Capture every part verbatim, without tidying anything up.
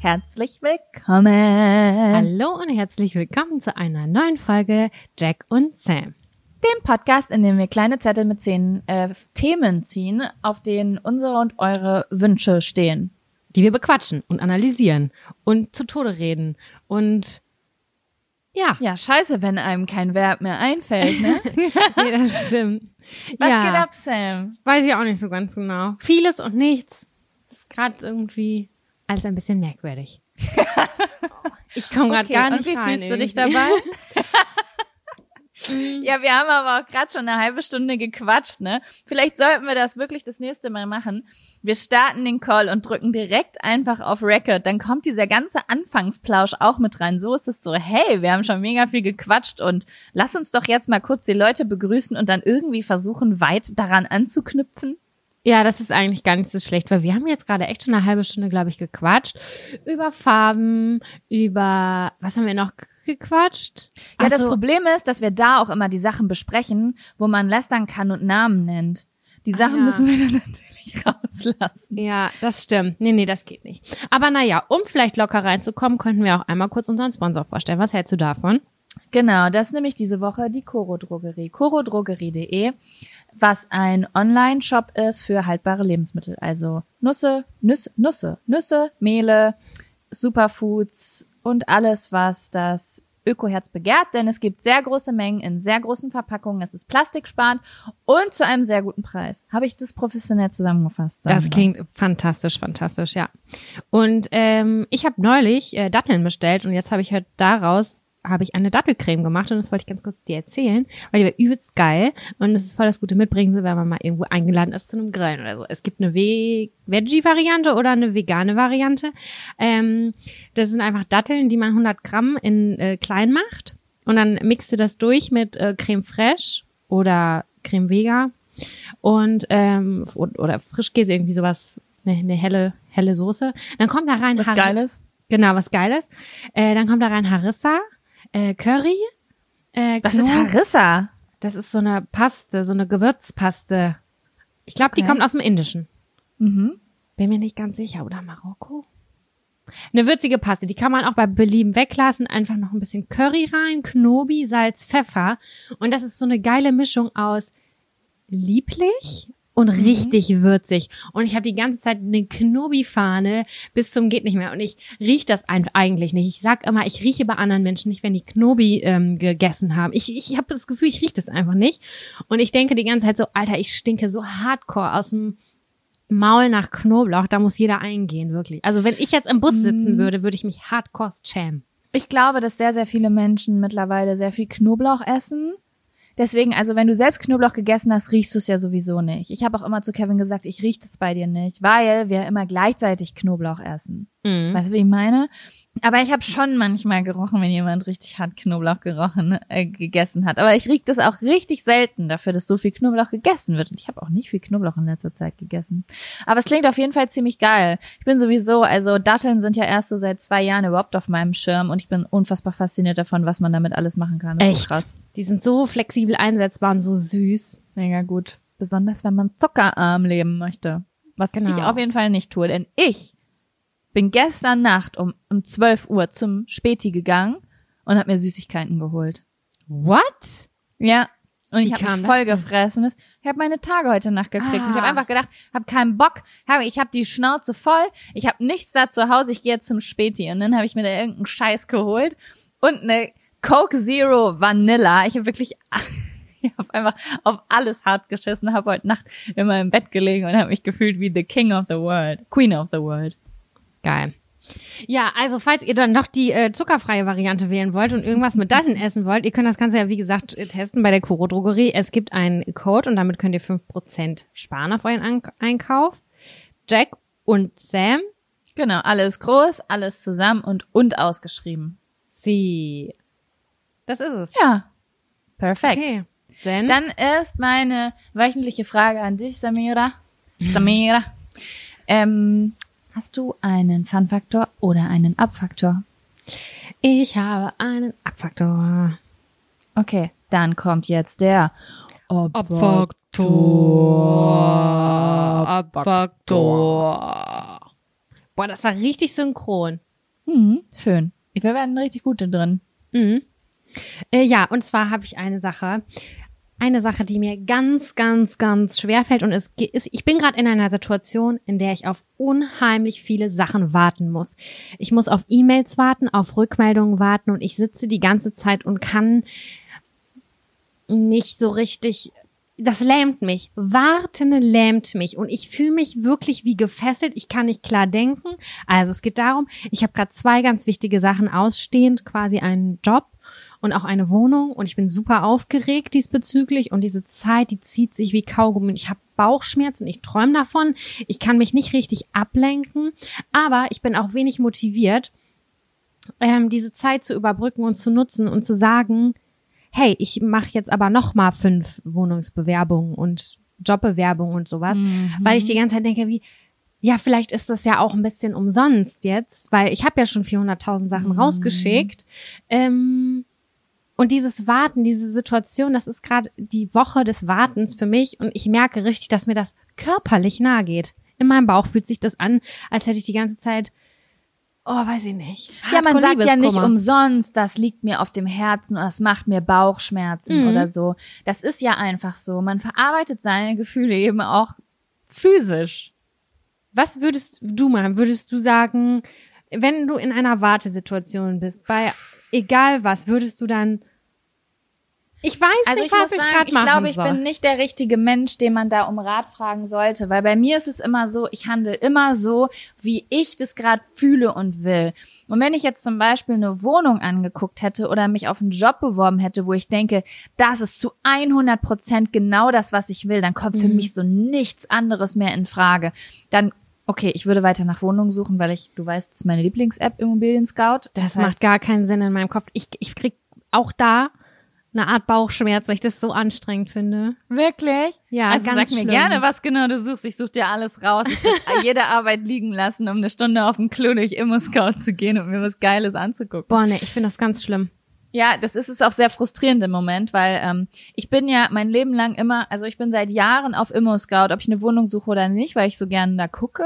herzlich willkommen. Hallo und herzlich willkommen zu einer neuen Folge Jack und Sam. Dem Podcast, in dem wir kleine Zettel mit zehn äh, Themen ziehen, auf denen unsere und eure Wünsche stehen. Die wir bequatschen und analysieren und zu Tode reden und ja. Ja, scheiße, wenn einem kein Verb mehr einfällt, ne? Nee, das stimmt. Was ja. geht ab, Sam? Weiß ich auch nicht so ganz genau. Vieles und nichts. Ist gerade irgendwie alles ein bisschen merkwürdig. Ich komme gerade Okay, gar nicht und wie rein. fühlst du dich irgendwie. dabei? Ja, wir haben aber auch gerade schon eine halbe Stunde gequatscht, ne? Vielleicht sollten wir das wirklich das nächste Mal machen. Wir starten den Call und drücken direkt einfach auf Record. Dann kommt dieser ganze Anfangsplausch auch mit rein. So ist es so, hey, wir haben schon mega viel gequatscht und lass uns doch jetzt mal kurz die Leute begrüßen und dann irgendwie versuchen, weit daran anzuknüpfen. Ja, das ist eigentlich gar nicht so schlecht, weil wir haben jetzt gerade echt schon eine halbe Stunde, glaube ich, gequatscht. Über Farben, über, was haben wir noch gequatscht? Ja, Ach das so. Problem ist, dass wir da auch immer die Sachen besprechen, wo man lästern kann und Namen nennt. Die Ah, Sachen ja. müssen wir dann natürlich rauslassen. Ja, das stimmt. Nee, nee, das geht nicht. Aber naja, um vielleicht locker reinzukommen, könnten wir auch einmal kurz unseren Sponsor vorstellen. Was hältst du davon? Genau, das ist nämlich diese Woche die Coro Drogerie. coro drogerie punkt de, was ein Online-Shop ist für haltbare Lebensmittel. Also Nüsse, Nüsse, Nüsse, Nüsse, Mehle, Superfoods und alles, was das Ökoherz begehrt. Denn es gibt sehr große Mengen in sehr großen Verpackungen. Es ist plastiksparend und zu einem sehr guten Preis. Habe ich das professionell zusammengefasst? Das Sandra? klingt fantastisch, fantastisch, ja. Und ähm, ich habe neulich äh, Datteln bestellt und jetzt habe ich halt daraus habe ich eine Dattelcreme gemacht und das wollte ich ganz kurz dir erzählen, weil die war übelst geil und das ist voll das gute Mitbringsel, wenn man mal irgendwo eingeladen ist zu einem Grillen oder so. Es gibt eine We- Veggie-Variante oder eine vegane Variante. Ähm, das sind einfach Datteln, die man hundert Gramm in äh, klein macht und dann mixt du das durch mit äh, Creme Fraiche oder Creme Vega und ähm, oder Frischkäse, irgendwie sowas, eine, eine helle helle Soße. Dann kommt da rein Was Har- Geiles? Genau, was Geiles. Äh, dann kommt da rein Harissa, äh, Curry. Äh, Was ist Knob- Harissa? Das ist so eine Paste, so eine Gewürzpaste. Ich glaube, die Okay. kommt aus dem Indischen. Mhm. Bin mir nicht ganz sicher. Oder Marokko? Eine würzige Paste, die kann man auch bei Belieben weglassen. Einfach noch ein bisschen Curry rein, Knobi, Salz, Pfeffer. Und das ist so eine geile Mischung aus lieblich und richtig würzig. Und ich habe die ganze Zeit eine Knobi-Fahne bis zum geht nicht mehr. Und ich riech das ein- eigentlich nicht. Ich sag immer, ich rieche bei anderen Menschen nicht, wenn die Knobi ähm, gegessen haben. Ich, ich habe das Gefühl, ich rieche das einfach nicht. Und ich denke die ganze Zeit so, Alter, ich stinke so hardcore aus dem Maul nach Knoblauch. Da muss jeder eingehen, wirklich. Also wenn ich jetzt im Bus sitzen würde, würde ich mich hardcore schämen. Ich glaube, dass sehr, sehr viele Menschen mittlerweile sehr viel Knoblauch essen. Deswegen, also wenn du selbst Knoblauch gegessen hast, riechst du es ja sowieso nicht. Ich habe auch immer zu Kevin gesagt, ich riech das bei dir nicht, weil wir immer gleichzeitig Knoblauch essen. Mhm. Weißt du, wie ich meine? Aber ich habe schon manchmal gerochen, wenn jemand richtig hart Knoblauch gerochen, äh, gegessen hat. Aber ich riech das auch richtig selten dafür, dass so viel Knoblauch gegessen wird. Und ich habe auch nicht viel Knoblauch in letzter Zeit gegessen. Aber es klingt auf jeden Fall ziemlich geil. Ich bin sowieso, also Datteln sind ja erst so seit zwei Jahren überhaupt auf meinem Schirm und ich bin unfassbar fasziniert davon, was man damit alles machen kann. Das ist Echt? so krass. Die sind so flexibel einsetzbar und so süß. Mega gut. Besonders, wenn man zuckerarm leben möchte. Was Genau. ich auf jeden Fall nicht tue. Denn ich bin gestern Nacht um, um zwölf Uhr zum Späti gegangen und habe mir Süßigkeiten geholt. What? Ja. Und Wie ich habe kam mich das voll denn? gefressen. Ich habe meine Tage heute Nacht gekriegt. Ah. Und ich habe einfach gedacht, habe keinen Bock. Hab, ich habe die Schnauze voll. Ich habe nichts da zu Hause. Ich gehe jetzt zum Späti. Und dann habe ich mir da irgendeinen Scheiß geholt. Und eine Coke Zero Vanilla. Ich habe wirklich... Ich habe einfach auf alles hart geschissen, habe heute Nacht in meinem Bett gelegen und habe mich gefühlt wie the King of the World, Queen of the World. Geil. Ja, also falls ihr dann doch die äh, zuckerfreie Variante wählen wollt und irgendwas mit Datteln essen wollt, ihr könnt das Ganze ja, wie gesagt, äh, testen bei der Coro Drogerie. Es gibt einen Code und damit könnt ihr fünf Prozent sparen auf euren An- Einkauf. Jack und Sam, Genau, alles groß, alles zusammen und und ausgeschrieben. sie. Das ist es. Ja, perfekt. Okay. Denn Dann ist meine wöchentliche Frage an dich, Samira. Samira, ähm, hast du einen Fun-Faktor oder einen Ab-Faktor? ich habe einen Abfaktor. Okay, dann kommt jetzt der Abfaktor. Abfaktor. Boah, das war richtig synchron. Hm, schön. Wir werden richtig gut da drin. Mhm. Äh, ja, und zwar habe ich eine Sache. Eine Sache, die mir ganz, ganz, ganz schwer fällt und es ist, ich bin gerade in einer Situation, in der ich auf unheimlich viele Sachen warten muss. Ich muss auf E-Mails warten, auf Rückmeldungen warten und ich sitze die ganze Zeit und kann nicht so richtig, das lähmt mich. Warten lähmt mich und ich fühle mich wirklich wie gefesselt. Ich kann nicht klar denken. Also es geht darum, ich habe gerade zwei ganz wichtige Sachen ausstehend, quasi einen Job und auch eine Wohnung und ich bin super aufgeregt diesbezüglich und diese Zeit, die zieht sich wie Kaugummi. Ich habe Bauchschmerzen, ich träume davon, ich kann mich nicht richtig ablenken, aber ich bin auch wenig motiviert, ähm, diese Zeit zu überbrücken und zu nutzen und zu sagen, hey, ich mache jetzt aber noch mal fünf Wohnungsbewerbungen und Jobbewerbungen und sowas, mhm. weil ich die ganze Zeit denke, wie ja, vielleicht ist das ja auch ein bisschen umsonst jetzt, weil ich habe ja schon vierhunderttausend Sachen mhm. rausgeschickt. Ähm, und dieses Warten, diese Situation, das ist gerade die Woche des Wartens für mich und ich merke richtig, dass mir das körperlich nahe geht. In meinem Bauch fühlt sich das an, als hätte ich die ganze Zeit, oh, weiß ich nicht. Ja, man sagt ja nicht umsonst, das liegt mir auf dem Herzen oder das macht mir Bauchschmerzen mhm. oder so. Das ist ja einfach so. Man verarbeitet seine Gefühle eben auch physisch. Was würdest du machen? Würdest du sagen, wenn du in einer Wartesituation bist, bei egal was, würdest du dann, ich weiß also nicht, ich was muss ich sagen, gerade ich machen glaube, ich soll. bin nicht der richtige Mensch, den man da um Rat fragen sollte, weil bei mir ist es immer so, ich handle immer so, wie ich das gerade fühle und will. Und wenn ich jetzt zum Beispiel eine Wohnung angeguckt hätte oder mich auf einen Job beworben hätte, wo ich denke, das ist zu hundert Prozent genau das, was ich will, dann kommt für Mhm. mich so nichts anderes mehr in Frage. Dann okay, ich würde weiter nach Wohnungen suchen, weil ich, du weißt, das ist meine Lieblings-App, Immobilien Scout. Das, das heißt, macht gar keinen Sinn in meinem Kopf. Ich, ich krieg auch da eine Art Bauchschmerz, weil ich das so anstrengend finde. Wirklich? Ja, also ganz sag mir schlimm. gerne, was genau du suchst. Ich such dir alles raus. Ich will jede Arbeit liegen lassen, um eine Stunde auf dem Klo durch Immo-Scout zu gehen und mir was Geiles anzugucken. Boah, nee, ich finde das ganz schlimm. Ja, das ist es auch sehr frustrierend im Moment, weil ähm, ich bin ja mein Leben lang immer, also ich bin seit Jahren auf Immo-Scout, ob ich eine Wohnung suche oder nicht, weil ich so gerne da gucke.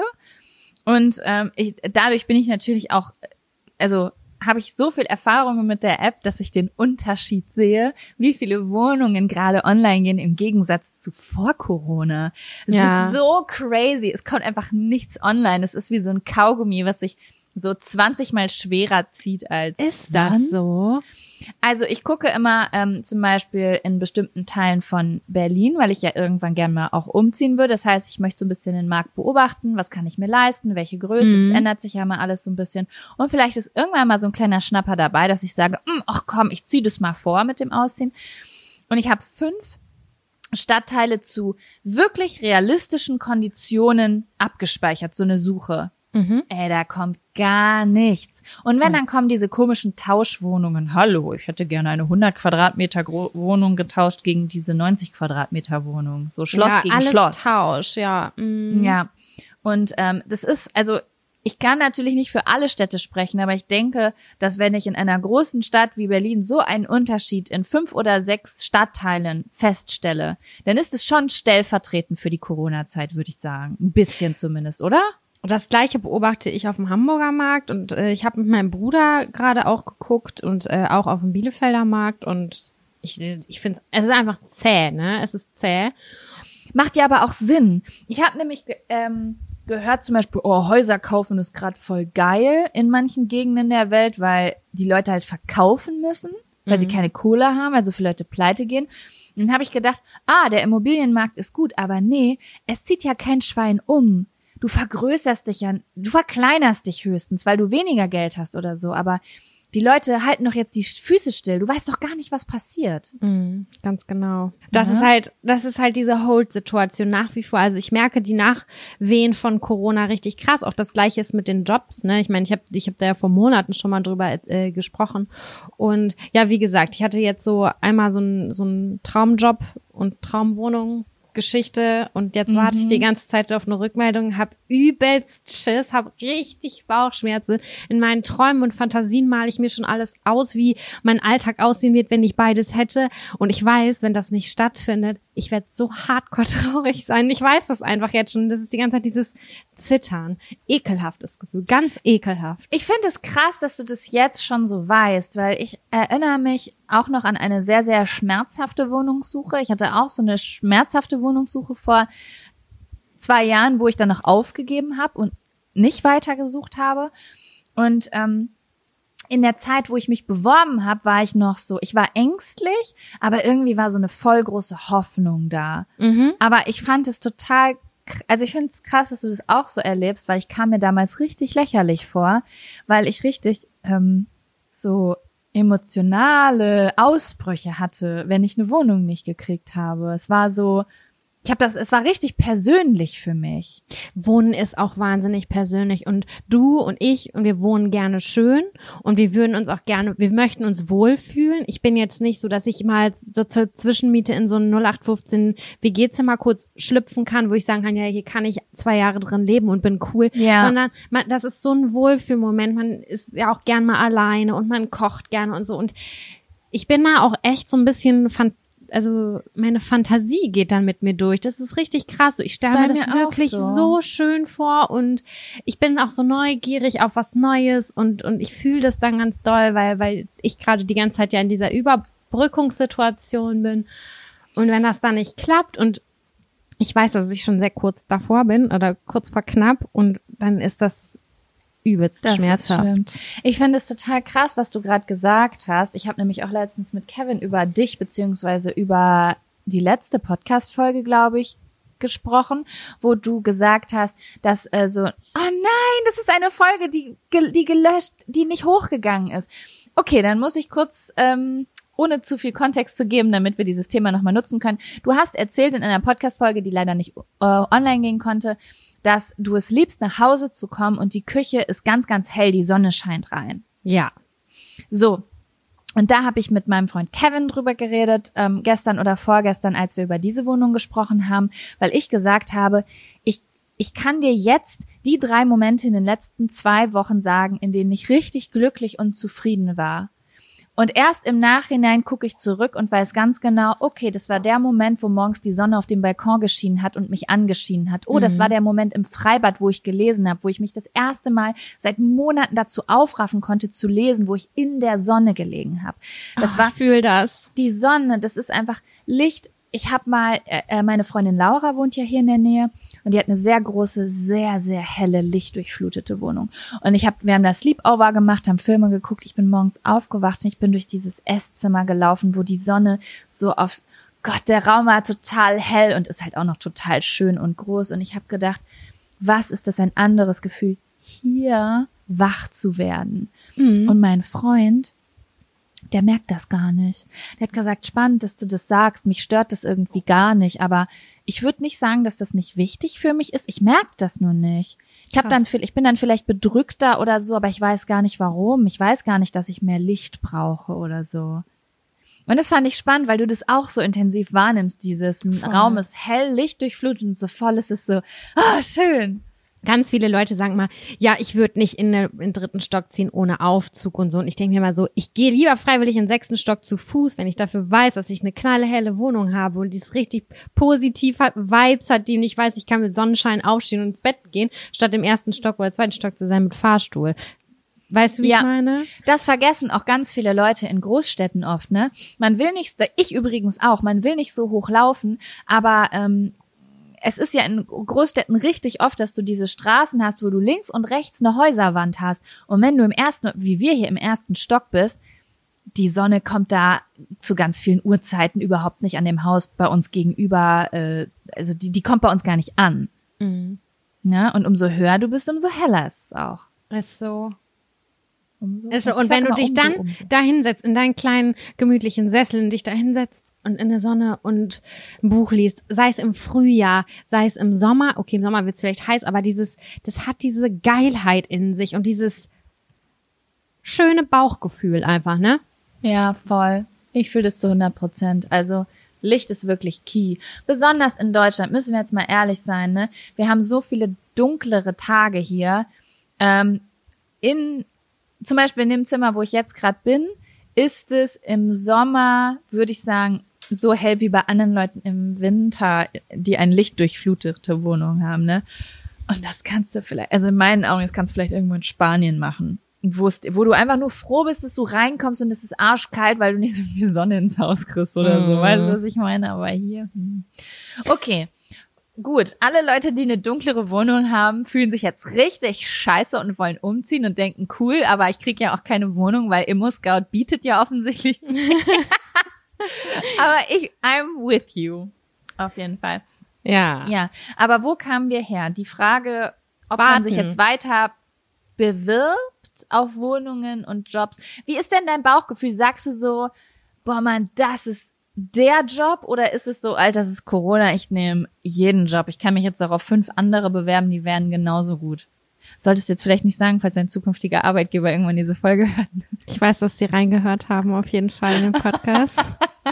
Und ähm, ich, dadurch bin ich natürlich auch, also habe ich so viel Erfahrung mit der App, dass ich den Unterschied sehe, wie viele Wohnungen gerade online gehen im Gegensatz zu vor Corona. Es Ja. ist so crazy. Es kommt einfach nichts online. Es ist wie so ein Kaugummi, was sich so zwanzig Mal schwerer zieht als Ist das sonst. so? Also ich gucke immer ähm, zum Beispiel in bestimmten Teilen von Berlin, weil ich ja irgendwann gerne mal auch umziehen würde. Das heißt, ich möchte so ein bisschen den Markt beobachten. Was kann ich mir leisten? Welche Größe? Mhm. Das ändert sich ja mal alles so ein bisschen. Und vielleicht ist irgendwann mal so ein kleiner Schnapper dabei, dass ich sage, ach komm, ich ziehe das mal vor mit dem Ausziehen. Und ich habe fünf Stadtteile zu wirklich realistischen Konditionen abgespeichert, so eine Suche. Mhm. Ey, da kommt gar nichts. Und wenn, Mhm. dann kommen diese komischen Tauschwohnungen. Hallo, ich hätte gerne eine hundert Quadratmeter Gro- Wohnung getauscht gegen diese neunzig Quadratmeter Wohnung. So Schloss ja, gegen alles Schloss. Tausch, ja. Mhm. Ja. Und ähm, das ist, also ich kann natürlich nicht für alle Städte sprechen, aber ich denke, dass wenn ich in einer großen Stadt wie Berlin so einen Unterschied in fünf oder sechs Stadtteilen feststelle, dann ist es schon stellvertretend für die Corona-Zeit, würde ich sagen. Ein bisschen zumindest, oder? Das Gleiche beobachte ich auf dem Hamburger Markt und äh, ich habe mit meinem Bruder gerade auch geguckt und äh, auch auf dem Bielefelder Markt und ich, ich finde es, es ist einfach zäh, ne? Es ist zäh. Macht ja aber auch Sinn. Ich habe nämlich ge- ähm, gehört zum Beispiel, oh, Häuser kaufen ist gerade voll geil in manchen Gegenden der Welt, weil die Leute halt verkaufen müssen, weil Mhm. sie keine Kohle haben, weil so viele Leute pleite gehen. Und dann habe ich gedacht, ah, der Immobilienmarkt ist gut, aber nee, es zieht ja kein Schwein um. Du vergrößerst dich ja, du verkleinerst dich höchstens, weil du weniger Geld hast oder so, aber die Leute halten doch jetzt die Füße still. Du weißt doch gar nicht, was passiert. Mhm, ganz genau. Das Ja. ist halt, das ist halt diese Hold-Situation nach wie vor. Also ich merke die Nachwehen von Corona richtig krass. Auch das Gleiche ist mit den Jobs, ne? Ich meine, ich habe ich hab da ja vor Monaten schon mal drüber äh, gesprochen. Und ja, wie gesagt, ich hatte jetzt so einmal so einen so einen Traumjob und Traumwohnung. Geschichte und jetzt warte ich die ganze Zeit auf eine Rückmeldung, hab übelst Schiss, hab richtig Bauchschmerzen. In meinen Träumen und Fantasien male ich mir schon alles aus, wie mein Alltag aussehen wird, wenn ich beides hätte. Und ich weiß, wenn das nicht stattfindet, ich werde so hardcore traurig sein. Ich weiß das einfach jetzt schon. Das ist die ganze Zeit dieses Zittern. Ekelhaftes Gefühl, ganz ekelhaft. Ich finde es krass, dass du das jetzt schon so weißt, weil ich erinnere mich auch noch an eine sehr, sehr schmerzhafte Wohnungssuche. Ich hatte auch so eine schmerzhafte Wohnungssuche vor zwei Jahren, wo ich dann noch aufgegeben habe und nicht weitergesucht habe. Und ähm, in der Zeit, wo ich mich beworben habe, war ich noch so, ich war ängstlich, aber irgendwie war so eine voll große Hoffnung da. Mhm. Aber ich fand es total, also ich finde es krass, dass du das auch so erlebst, weil ich kam mir damals richtig lächerlich vor, weil ich richtig ähm, so emotionale Ausbrüche hatte, wenn ich eine Wohnung nicht gekriegt habe. Es war so, ich habe das, es war richtig persönlich für mich. Wohnen ist auch wahnsinnig persönlich und du und ich und wir wohnen gerne schön und wir würden uns auch gerne, wir möchten uns wohlfühlen. Ich bin jetzt nicht so, dass ich mal so zur Zwischenmiete in so ein null acht fünfzehn W G-Zimmer kurz schlüpfen kann, wo ich sagen kann, ja, hier kann ich zwei Jahre drin leben und bin cool, ja. sondern man, das ist so ein Wohlfühlmoment. Man ist ja auch gern mal alleine und man kocht gerne und so und ich bin da auch echt so ein bisschen fan- also meine Fantasie geht dann mit mir durch. Das ist richtig krass. Ich stelle mir das wirklich so. so schön vor und ich bin auch so neugierig auf was Neues und und ich fühle das dann ganz doll, weil weil ich gerade die ganze Zeit ja in dieser Überbrückungssituation bin. Und wenn das dann nicht klappt und ich weiß, dass ich schon sehr kurz davor bin oder kurz vor knapp und dann ist das übelst das schmerzhaft. Ich finde es total krass, was du gerade gesagt hast. Ich habe nämlich auch letztens mit Kevin über dich beziehungsweise über die letzte Podcast-Folge, glaube ich, gesprochen, wo du gesagt hast, dass äh, so, oh nein, das ist eine Folge, die die gelöscht, die nicht hochgegangen ist. Okay, dann muss ich kurz ähm, ohne zu viel Kontext zu geben, damit wir dieses Thema nochmal nutzen können. Du hast erzählt in einer Podcast-Folge, die leider nicht äh, online gehen konnte, dass du es liebst, nach Hause zu kommen und die Küche ist ganz, ganz hell, die Sonne scheint rein. Ja. So, und da habe ich mit meinem Freund Kevin drüber geredet, ähm, gestern oder vorgestern, als wir über diese Wohnung gesprochen haben, weil ich gesagt habe, ich ich kann dir jetzt die drei Momente in den letzten zwei Wochen sagen, in denen ich richtig glücklich und zufrieden war. Und erst im Nachhinein gucke ich zurück und weiß ganz genau, okay, das war der Moment, wo morgens die Sonne auf dem Balkon geschienen hat und mich angeschienen hat. Oh, das war der Moment im Freibad, wo ich gelesen habe, wo ich mich das erste Mal seit Monaten dazu aufraffen konnte zu lesen, wo ich in der Sonne gelegen habe. Das oh, war ich fühl das. Die Sonne, das ist einfach Licht. Ich habe mal, äh, meine Freundin Laura wohnt ja hier in der Nähe und die hat eine sehr große, sehr, sehr helle, lichtdurchflutete Wohnung. Und ich habe, wir haben da Sleepover gemacht, haben Filme geguckt. Ich bin morgens aufgewacht und ich bin durch dieses Esszimmer gelaufen, wo die Sonne so auf, Gott, der Raum war total hell und ist halt auch noch total schön und groß. Und ich habe gedacht, was ist das ein anderes Gefühl, hier wach zu werden? Mhm. Und mein Freund, der merkt das gar nicht. Der hat gesagt, spannend, dass du das sagst. Mich stört das irgendwie gar nicht. Aber ich würde nicht sagen, dass das nicht wichtig für mich ist. Ich merke das nur nicht. Ich habe dann, ich bin dann vielleicht bedrückter oder so, aber ich weiß gar nicht warum. Ich weiß gar nicht, dass ich mehr Licht brauche oder so. Und das fand ich spannend, weil du das auch so intensiv wahrnimmst. Dieses ein Raum ist hell, Licht durchflutet und so voll ist es so, ah, schön. Ganz viele Leute sagen mal, ja, ich würde nicht in, eine, in den dritten Stock ziehen ohne Aufzug und so. Und ich denke mir mal so, ich gehe lieber freiwillig in den sechsten Stock zu Fuß, wenn ich dafür weiß, dass ich eine knallhelle Wohnung habe und die ist richtig positiv hat, Vibes hat, die und ich weiß, ich kann mit Sonnenschein aufstehen und ins Bett gehen, statt im ersten Stock oder zweiten Stock zu sein mit Fahrstuhl. Weißt du, wie ja, ich meine? Das vergessen auch ganz viele Leute in Großstädten oft, ne? Man will nicht, ich übrigens auch, man will nicht so hoch laufen, aber ähm, es ist ja in Großstädten richtig oft, dass du diese Straßen hast, wo du links und rechts eine Häuserwand hast. Und wenn du im ersten, wie wir hier im ersten Stock bist, die Sonne kommt da zu ganz vielen Uhrzeiten überhaupt nicht an dem Haus bei uns gegenüber, äh, also die, die kommt bei uns gar nicht an. Mhm. Ja, und umso höher du bist, umso heller ist es auch. Ist so. Umso, ist so. Und wenn du dich umso, dann umso. da hinsetzt, in deinen kleinen gemütlichen Sessel und dich da hinsetzt und in der Sonne und ein Buch liest, sei es im Frühjahr, sei es im Sommer, okay, im Sommer wird es vielleicht heiß, aber dieses, das hat diese Geilheit in sich und dieses schöne Bauchgefühl einfach, ne? Ja, voll. Ich fühle das zu hundert Prozent. Also Licht ist wirklich key. Besonders in Deutschland, müssen wir jetzt mal ehrlich sein, ne? Wir haben so viele dunklere Tage hier. Ähm, in Zum Beispiel in dem Zimmer, wo ich jetzt gerade bin, ist es im Sommer, würde ich sagen, so hell wie bei anderen Leuten im Winter, die eine lichtdurchflutete Wohnung haben, ne? Und das kannst du vielleicht, also in meinen Augen, das kannst du vielleicht irgendwo in Spanien machen. Wo, wo du einfach nur froh bist, dass du reinkommst und es ist arschkalt, weil du nicht so viel Sonne ins Haus kriegst oder so. Mm. Weißt du, was ich meine? Aber hier. Hm. Okay. Gut. Alle Leute, die eine dunklere Wohnung haben, fühlen sich jetzt richtig scheiße und wollen umziehen und denken, cool, aber ich krieg ja auch keine Wohnung, weil ImmoScout bietet ja offensichtlich. Aber ich, I'm with you. Auf jeden Fall. Ja. Ja. Aber wo kamen wir her? Die Frage, ob Warten. man sich jetzt weiter bewirbt auf Wohnungen und Jobs. Wie ist denn dein Bauchgefühl? Sagst du so, boah Mann, das ist der Job? Oder ist es so, Alter, das ist Corona, ich nehme jeden Job. Ich kann mich jetzt auch auf fünf andere bewerben, die wären genauso gut. Solltest du jetzt vielleicht nicht sagen, falls dein zukünftiger Arbeitgeber irgendwann diese Folge hört. Ich weiß, dass sie reingehört haben, auf jeden Fall in den Podcast.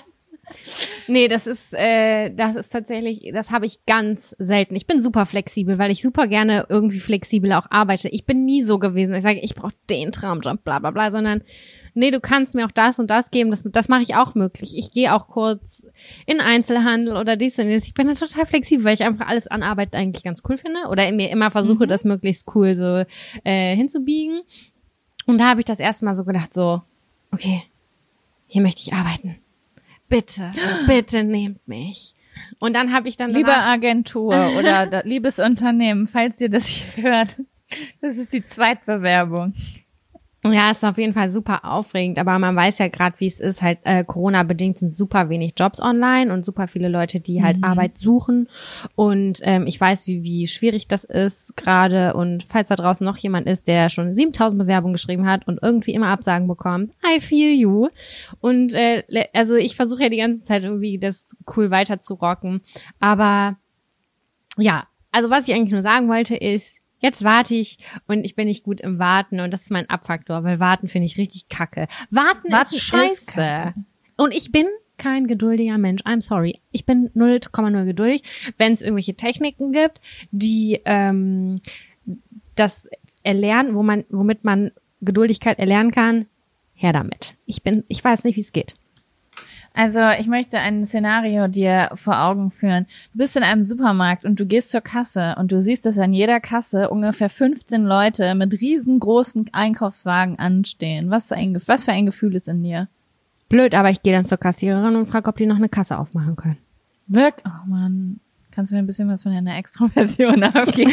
Nee, das ist, äh, das ist tatsächlich, das habe ich ganz selten. Ich bin super flexibel, weil ich super gerne irgendwie flexibel auch arbeite. Ich bin nie so gewesen, ich sage, ich brauche den Traumjob, bla bla bla, sondern nee, du kannst mir auch das und das geben, das, das mache ich auch möglich. Ich gehe auch kurz in Einzelhandel oder dies und das. Ich bin da total flexibel, weil ich einfach alles an Arbeit eigentlich ganz cool finde oder mir immer versuche, mhm. das möglichst cool so äh, hinzubiegen. Und da habe ich das erste Mal so gedacht, so, okay, hier möchte ich arbeiten. Bitte, bitte nehmt mich. Und dann habe ich dann Liebe Agentur oder da, liebes Unternehmen, falls ihr das hier hört, das ist die Zweitbewerbung. Ja, ist auf jeden Fall super aufregend, aber man weiß ja gerade, wie es ist, halt äh, Corona-bedingt sind super wenig Jobs online und super viele Leute, die halt mhm. Arbeit suchen und ähm, ich weiß, wie wie schwierig das ist gerade und falls da draußen noch jemand ist, der schon siebentausend Bewerbungen geschrieben hat und irgendwie immer Absagen bekommt, I feel you und äh, also ich versuche ja die ganze Zeit irgendwie das cool weiter zu rocken, aber ja, also was ich eigentlich nur sagen wollte ist, jetzt warte ich und ich bin nicht gut im Warten und das ist mein Abfaktor, weil Warten finde ich richtig kacke. Warten, Warten ist scheiße. Ist kacke. Und ich bin kein geduldiger Mensch. I'm sorry. Ich bin null Komma null geduldig. Wenn es irgendwelche Techniken gibt, die ähm, das erlernen, wo man, womit man Geduldigkeit erlernen kann, her damit. Ich bin, ich weiß nicht, wie es geht. Also ich möchte ein Szenario dir vor Augen führen. Du bist in einem Supermarkt und du gehst zur Kasse und du siehst, dass an jeder Kasse ungefähr fünfzehn Leute mit riesengroßen Einkaufswagen anstehen. Was, ein, was für ein Gefühl ist in dir? Blöd, aber ich gehe dann zur Kassiererin und frage, ob die noch eine Kasse aufmachen können. Wirk? Oh Mann, kannst du mir ein bisschen was von deiner Extroversion abgeben?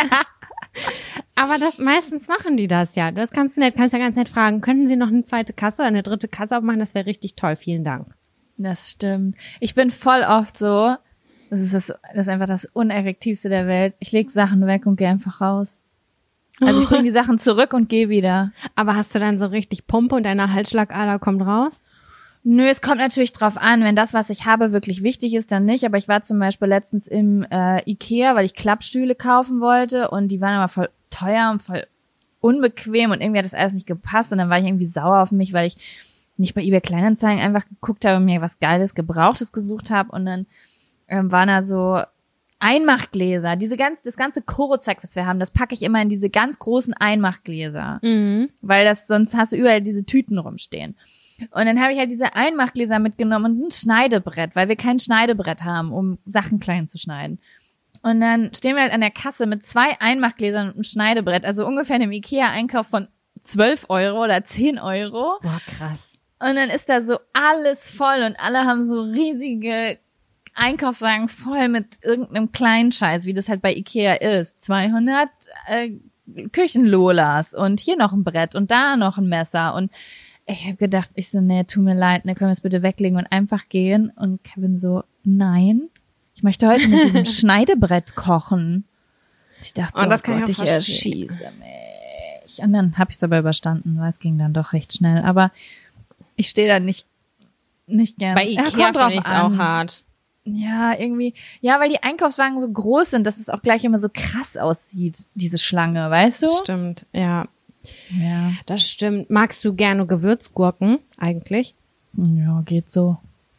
Aber das meistens machen die das ja. Das kannst du nicht, kannst ja ganz nett fragen, könnten Sie noch eine zweite Kasse oder eine dritte Kasse aufmachen? Das wäre richtig toll, vielen Dank. Das stimmt. Ich bin voll oft so, das ist, das, das ist einfach das Unerrektivste der Welt. Ich leg Sachen weg und gehe einfach raus. Also ich bringe die Sachen zurück und gehe wieder. Aber hast du dann so richtig Pumpe und deine Halsschlagader kommt raus? Nö, es kommt natürlich drauf an, wenn das, was ich habe, wirklich wichtig ist, dann nicht. Aber ich war zum Beispiel letztens im äh, Ikea, weil ich Klappstühle kaufen wollte und die waren aber voll teuer und voll unbequem und irgendwie hat das alles nicht gepasst und dann war ich irgendwie sauer auf mich, weil ich nicht bei eBay Kleinanzeigen einfach geguckt habe und mir was Geiles, Gebrauchtes gesucht habe und dann ähm, waren da so Einmachgläser, diese ganz, das ganze Koro-Zeug, was wir haben, das packe ich immer in diese ganz großen Einmachgläser, mhm. weil das, sonst hast du überall diese Tüten rumstehen. Und dann habe ich halt diese Einmachgläser mitgenommen und ein Schneidebrett, weil wir kein Schneidebrett haben, um Sachen klein zu schneiden. Und dann stehen wir halt an der Kasse mit zwei Einmachgläsern und einem Schneidebrett, also ungefähr einem Ikea-Einkauf von zwölf Euro oder zehn Euro. Boah, krass. Und dann ist da so alles voll und alle haben so riesige Einkaufswagen voll mit irgendeinem kleinen Scheiß, wie das halt bei Ikea ist. zweihundert äh, Küchenlolas und hier noch ein Brett und da noch ein Messer. Und ich habe gedacht, ich so, nee, tut mir leid, ne, können wir es bitte weglegen und einfach gehen? Und Kevin so, nein, ich möchte heute mit diesem Schneidebrett kochen. Ich dachte so, oh, das oh kann Gott, ich, ich erschieße mich. Und dann habe ich es aber überstanden, weil es ging dann doch recht schnell. Aber ich stehe da nicht nicht gerne. Bei Ikea ja, finde ich es auch hart. Ja, irgendwie. Ja, weil die Einkaufswagen so groß sind, dass es auch gleich immer so krass aussieht, diese Schlange, weißt du? Stimmt, ja. Ja. Das stimmt. Magst du gerne Gewürzgurken eigentlich? Ja, geht so.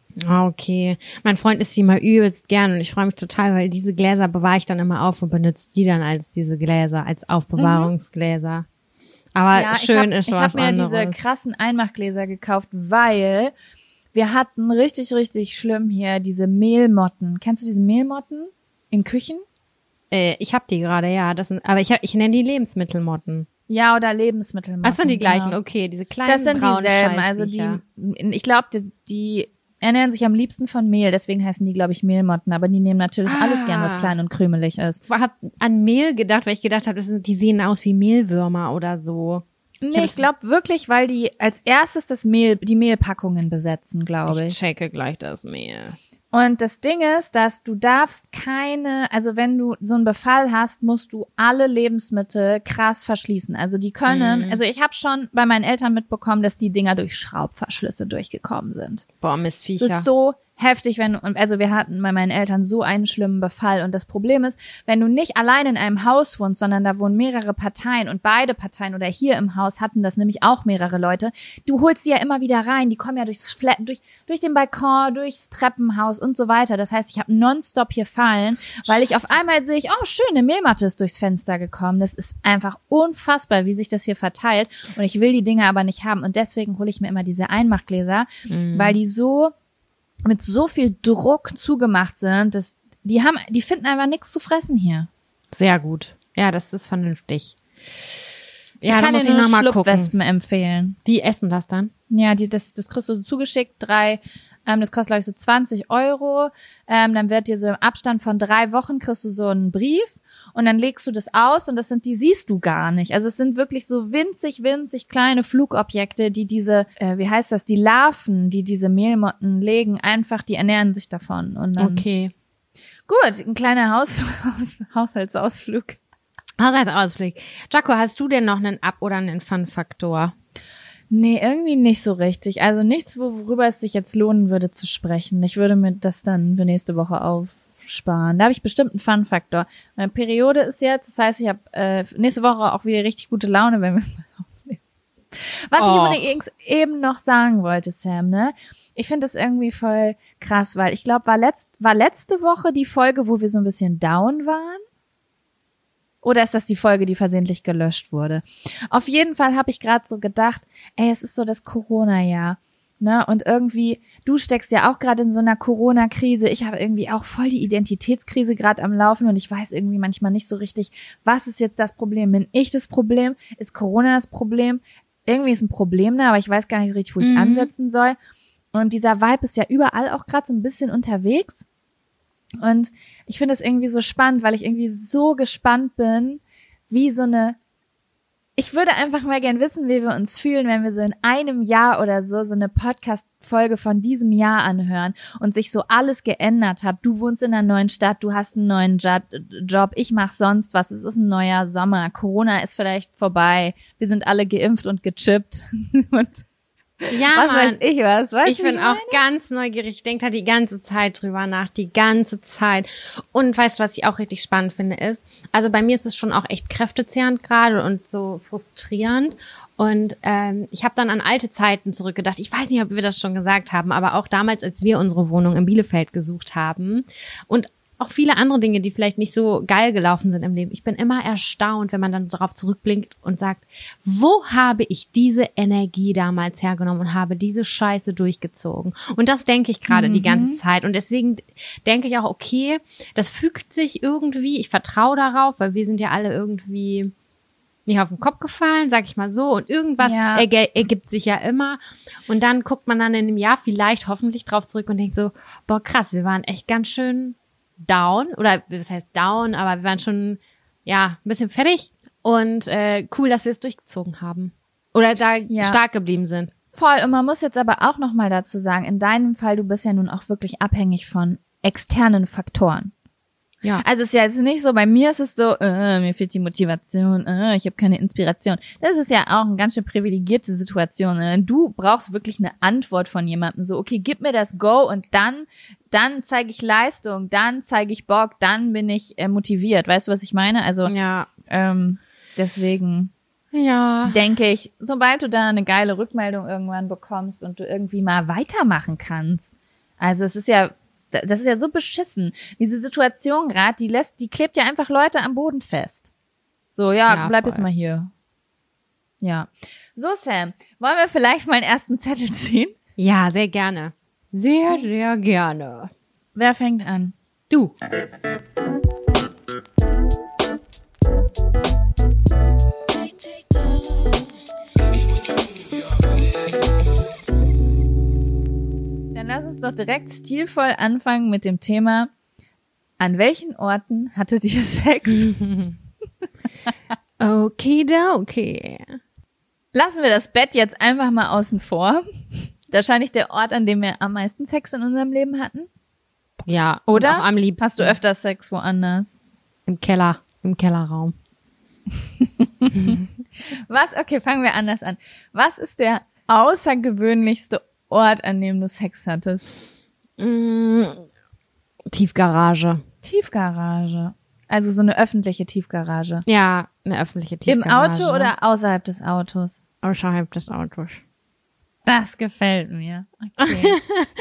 Okay. Mein Freund isst die mal übelst gern und ich freue mich total, weil diese Gläser bewahre ich dann immer auf und benutze die dann als diese Gläser, als Aufbewahrungsgläser. Mhm. Aber ja, schön ich hab, ist ich was hab mir anderes. diese krassen Einmachgläser gekauft, weil wir hatten richtig, richtig schlimm hier diese Mehlmotten. Kennst du diese Mehlmotten in Küchen? Äh, ich hab die gerade, ja. Das sind, aber ich, hab, ich nenne die Lebensmittelmotten. Ja, oder Lebensmittelmotten. Das sind die gleichen, genau. Okay. Diese kleinen Das sind braunen dieselben. Also Scheißviecher. die, ich glaube, die, die ernähren sich am liebsten von Mehl. Deswegen heißen die, glaube ich, Mehlmotten. Aber die nehmen natürlich Ah. alles gern, was klein und krümelig ist. Ich habe an Mehl gedacht, weil ich gedacht habe, die sehen aus wie Mehlwürmer oder so. Nee, ich, ich glaube wirklich, weil die als erstes das Mehl, die Mehlpackungen besetzen, glaube ich. Ich checke gleich das Mehl. Und das Ding ist, dass du darfst keine, also wenn du so einen Befall hast, musst du alle Lebensmittel krass verschließen. Also die können, Mhm. also ich habe schon bei meinen Eltern mitbekommen, dass die Dinger durch Schraubverschlüsse durchgekommen sind. Boah, Das Mistviecher. ist so heftig, wenn, und also wir hatten bei meinen Eltern so einen schlimmen Befall. Und das Problem ist, wenn du nicht allein in einem Haus wohnst, sondern da wohnen mehrere Parteien und beide Parteien oder hier im Haus hatten das nämlich auch mehrere Leute, du holst die ja immer wieder rein, die kommen ja durchs Flat, durch, durch den Balkon, durchs Treppenhaus und so weiter. Das heißt, ich habe nonstop hier Fallen, weil ich auf einmal sehe ich, oh, schöne Mehlmatte ist durchs Fenster gekommen. Das ist einfach unfassbar, wie sich das hier verteilt. Und ich will die Dinge aber nicht haben. Und deswegen hole ich mir immer diese Einmachgläser, Mhm. weil die so mit so viel Druck zugemacht sind, dass die haben, die finden einfach nichts zu fressen hier. Sehr gut. Ja, das ist vernünftig. Ja, ich da kann muss dir ich nur noch mal gucken. Schluckwespen empfehlen. Die essen das dann? Ja, die, das, das kriegst du so zugeschickt, drei, ähm, das kostet, glaube ich, so zwanzig Euro. Ähm, dann wird dir so im Abstand von drei Wochen kriegst du so einen Brief und dann legst du das aus und das sind, die siehst du gar nicht. Also es sind wirklich so winzig, winzig kleine Flugobjekte, die diese, äh, wie heißt das, die Larven, die diese Mehlmotten legen, einfach, die ernähren sich davon. Und dann, Okay. gut, ein kleiner Haus, Haushaltsausflug. Haushaltsausflug. Jaco, hast du denn noch einen Ab- oder einen Fun-Faktor? Nee, irgendwie nicht so richtig. Also nichts, worüber es sich jetzt lohnen würde zu sprechen. Ich würde mir das dann für nächste Woche aufsparen. Da habe ich bestimmt einen Fun-Faktor. Meine Periode ist jetzt, das heißt, ich habe äh, nächste Woche auch wieder richtig gute Laune, wenn wir mal aufnehmen. Was Oh. ich übrigens eben noch sagen wollte, Sam, ne? Ich finde das irgendwie voll krass, weil ich glaube, war, letzt, war letzte Woche die Folge, wo wir so ein bisschen down waren? Oder ist das die Folge, die versehentlich gelöscht wurde? Auf jeden Fall habe ich gerade so gedacht, ey, es ist so das Corona-Jahr, ne? Und irgendwie, du steckst ja auch gerade in so einer Corona-Krise. Ich habe irgendwie auch voll die Identitätskrise gerade am Laufen und ich weiß irgendwie manchmal nicht so richtig, was ist jetzt das Problem? Bin ich das Problem? Ist Corona das Problem? Irgendwie ist ein Problem da, aber ich weiß gar nicht so richtig, wo ich Mhm. ansetzen soll. Und dieser Vibe ist ja überall auch gerade so ein bisschen unterwegs. Und ich finde das irgendwie so spannend, weil ich irgendwie so gespannt bin, wie so eine, ich würde einfach mal gern wissen, wie wir uns fühlen, wenn wir so in einem Jahr oder so so eine Podcast-Folge von diesem Jahr anhören und sich so alles geändert hat. Du wohnst in einer neuen Stadt, du hast einen neuen Jo- Job, ich mache sonst was, es ist ein neuer Sommer, Corona ist vielleicht vorbei, wir sind alle geimpft und gechippt und Ja, was Mann. weiß ich was, weißt Ich du, bin wie auch meine? ganz neugierig. Ich denke da die ganze Zeit drüber nach, die ganze Zeit. Und weißt du, was ich auch richtig spannend finde, ist, also bei mir ist es schon auch echt kräftezehrend gerade und so frustrierend. Und ähm, ich habe dann an alte Zeiten zurückgedacht. Ich weiß nicht, ob wir das schon gesagt haben, aber auch damals, als wir unsere Wohnung in Bielefeld gesucht haben und auch viele andere Dinge, die vielleicht nicht so geil gelaufen sind im Leben. Ich bin immer erstaunt, wenn man dann darauf zurückblickt und sagt, wo habe ich diese Energie damals hergenommen und habe diese Scheiße durchgezogen? Und das denke ich gerade Mhm. die ganze Zeit. Und deswegen denke ich auch, okay, das fügt sich irgendwie. Ich vertraue darauf, weil wir sind ja alle irgendwie nicht auf den Kopf gefallen, sag ich mal so. Und irgendwas Ja. erge- ergibt sich ja immer. Und dann guckt man dann in einem Jahr vielleicht hoffentlich drauf zurück und denkt so, boah, krass, wir waren echt ganz schön down, oder das heißt down, aber wir waren schon, ja, ein bisschen fertig und äh, cool, dass wir es durchgezogen haben. Oder da Ja. stark geblieben sind. Voll, und man muss jetzt aber auch noch mal dazu sagen, in deinem Fall, du bist ja nun auch wirklich abhängig von externen Faktoren. Ja. Also es ist ja jetzt nicht so, bei mir ist es so, äh, mir fehlt die Motivation, äh, ich habe keine Inspiration. Das ist ja auch eine ganz schön privilegierte Situation. Äh. Du brauchst wirklich eine Antwort von jemandem, so, okay, gib mir das Go und dann dann zeige ich Leistung, dann zeige ich Bock, dann bin ich äh, motiviert. Weißt du, was ich meine? Also Ja. ähm, deswegen Ja. denke ich, sobald du da eine geile Rückmeldung irgendwann bekommst und du irgendwie mal weitermachen kannst. Also es ist ja, das ist ja so beschissen. Diese Situation gerade, die lässt, die klebt ja einfach Leute am Boden fest. So, ja, Ja, bleib voll. jetzt mal hier. Ja. So, Sam, wollen wir vielleicht mal einen ersten Zettel ziehen? Ja, sehr gerne. Sehr, sehr gerne. Wer fängt an? Du. lass uns doch direkt stilvoll anfangen mit dem Thema, an welchen Orten hattet ihr Sex? Okidoki. Lassen wir das Bett jetzt einfach mal außen vor. Wahrscheinlich der Ort, an dem wir am meisten Sex in unserem Leben hatten. Ja, oder? Auch am liebsten. Hast du öfter Sex woanders? Im Keller, im Kellerraum. Was? Okay, fangen wir anders an. Was ist der außergewöhnlichste Ort, an dem du Sex hattest? Mm, Tiefgarage. Tiefgarage. Also so eine öffentliche Tiefgarage. Ja, eine öffentliche Tiefgarage. Im Auto oder außerhalb des Autos? Außerhalb des Autos. Das gefällt mir. Okay.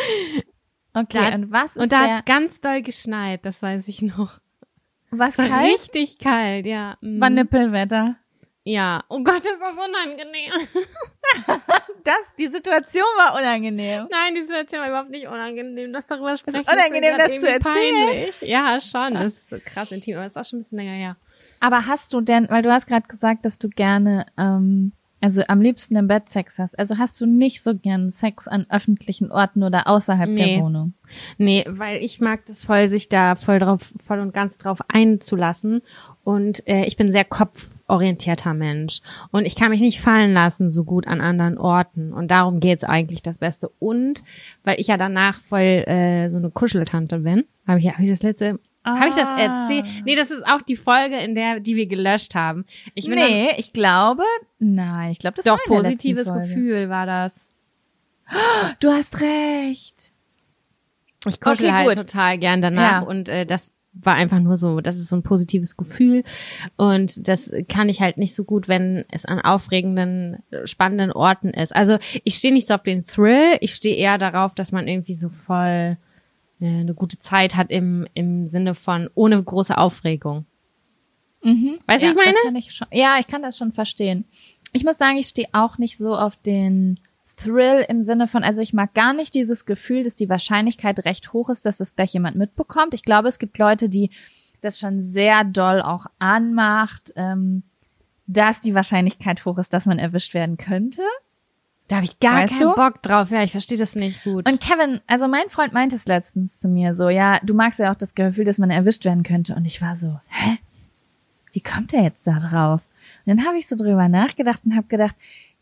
Okay, da, und was ist Und da der... hat's ganz doll geschneit, das weiß ich noch. Was war kalt? Richtig kalt, ja. Mm. War Nippelwetter. Ja. Oh Gott, ist das unangenehm. Das, die Situation war unangenehm. Nein, die Situation war überhaupt nicht unangenehm. Das darüber sprechen. Ist unangenehm, das zu erzählen. Peinlich. Ja, schon. Das ist so krass intim, aber das ist auch schon ein bisschen länger her. Aber hast du denn, weil du hast gerade gesagt, dass du gerne, ähm, also am liebsten im Bett Sex hast. Also hast du nicht so gern Sex an öffentlichen Orten oder außerhalb Nee. der Wohnung? Nee, weil ich mag das voll, sich da voll drauf, voll und ganz drauf einzulassen. Und äh, ich bin ein sehr kopforientierter Mensch. Und ich kann mich nicht fallen lassen so gut an anderen Orten. Und darum geht's eigentlich das Beste. Und weil ich ja danach voll äh, so eine Kuscheltante bin, habe ich, hab ich das letzte... Ah. Habe ich das erzählt? Nee, das ist auch die Folge, in der, die wir gelöscht haben. Ich bin Nee, dann, ich glaube, nein, ich glaube, das doch, war in der positives letzten Folge. Gefühl war das. Du hast recht. Ich kuschel Okay, halt gut. total gern danach Ja. und äh, das war einfach nur so, das ist so ein positives Gefühl und das kann ich halt nicht so gut, wenn es an aufregenden, spannenden Orten ist. Also ich stehe nicht so auf den Thrill, ich stehe eher darauf, dass man irgendwie so voll äh, eine gute Zeit hat im im Sinne von ohne große Aufregung. Mhm. Weißt du, Ja, wie ich meine? das kann ich schon, ja, ich kann das schon verstehen. Ich muss sagen, ich stehe auch nicht so auf den Thrill im Sinne von, also ich mag gar nicht dieses Gefühl, dass die Wahrscheinlichkeit recht hoch ist, dass das gleich jemand mitbekommt. Ich glaube, es gibt Leute, die das schon sehr doll auch anmacht, ähm, dass die Wahrscheinlichkeit hoch ist, dass man erwischt werden könnte. Da habe ich gar Weißt keinen du? Bock drauf. Ja, ich verstehe das nicht gut. Und Kevin, also mein Freund meinte es letztens zu mir so, ja, du magst ja auch das Gefühl, dass man erwischt werden könnte. Und ich war so, hä? Wie kommt er jetzt da drauf? Und dann habe ich so drüber nachgedacht und habe gedacht,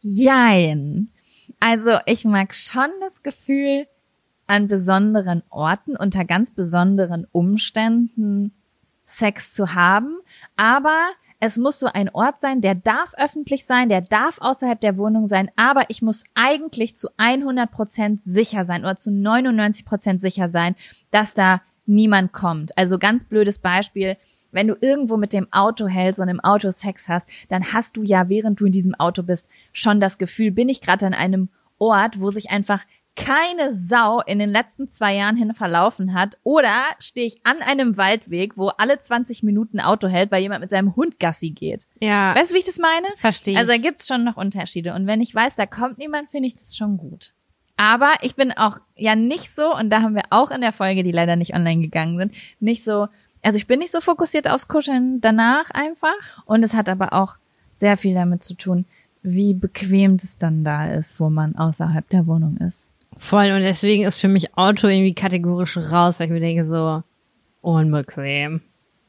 jein. Also ich mag schon das Gefühl, an besonderen Orten, unter ganz besonderen Umständen Sex zu haben, aber es muss so ein Ort sein, der darf öffentlich sein, der darf außerhalb der Wohnung sein, aber ich muss eigentlich zu hundert Prozent sicher sein oder zu neunundneunzig Prozent sicher sein, dass da niemand kommt. Also ganz blödes Beispiel, wenn du irgendwo mit dem Auto hältst und im Auto Sex hast, dann hast du ja, während du in diesem Auto bist, schon das Gefühl, bin ich gerade an einem Ort, wo sich einfach keine Sau in den letzten zwei Jahren hin verlaufen hat, oder stehe ich an einem Waldweg, wo alle zwanzig Minuten Auto hält, weil jemand mit seinem Hund Gassi geht. ja, Weißt du, wie ich das meine? verstehe ich. Also da gibt's schon noch Unterschiede. Und wenn ich weiß, da kommt niemand, finde ich das schon gut. Aber ich bin auch ja nicht so, und da haben wir auch in der Folge, die leider nicht online gegangen sind, nicht so, also ich bin nicht so fokussiert aufs Kuscheln danach einfach. Und es hat aber auch sehr viel damit zu tun, wie bequem das dann da ist, wo man außerhalb der Wohnung ist. Voll, und deswegen ist für mich Auto irgendwie kategorisch raus, weil ich mir denke so, unbequem.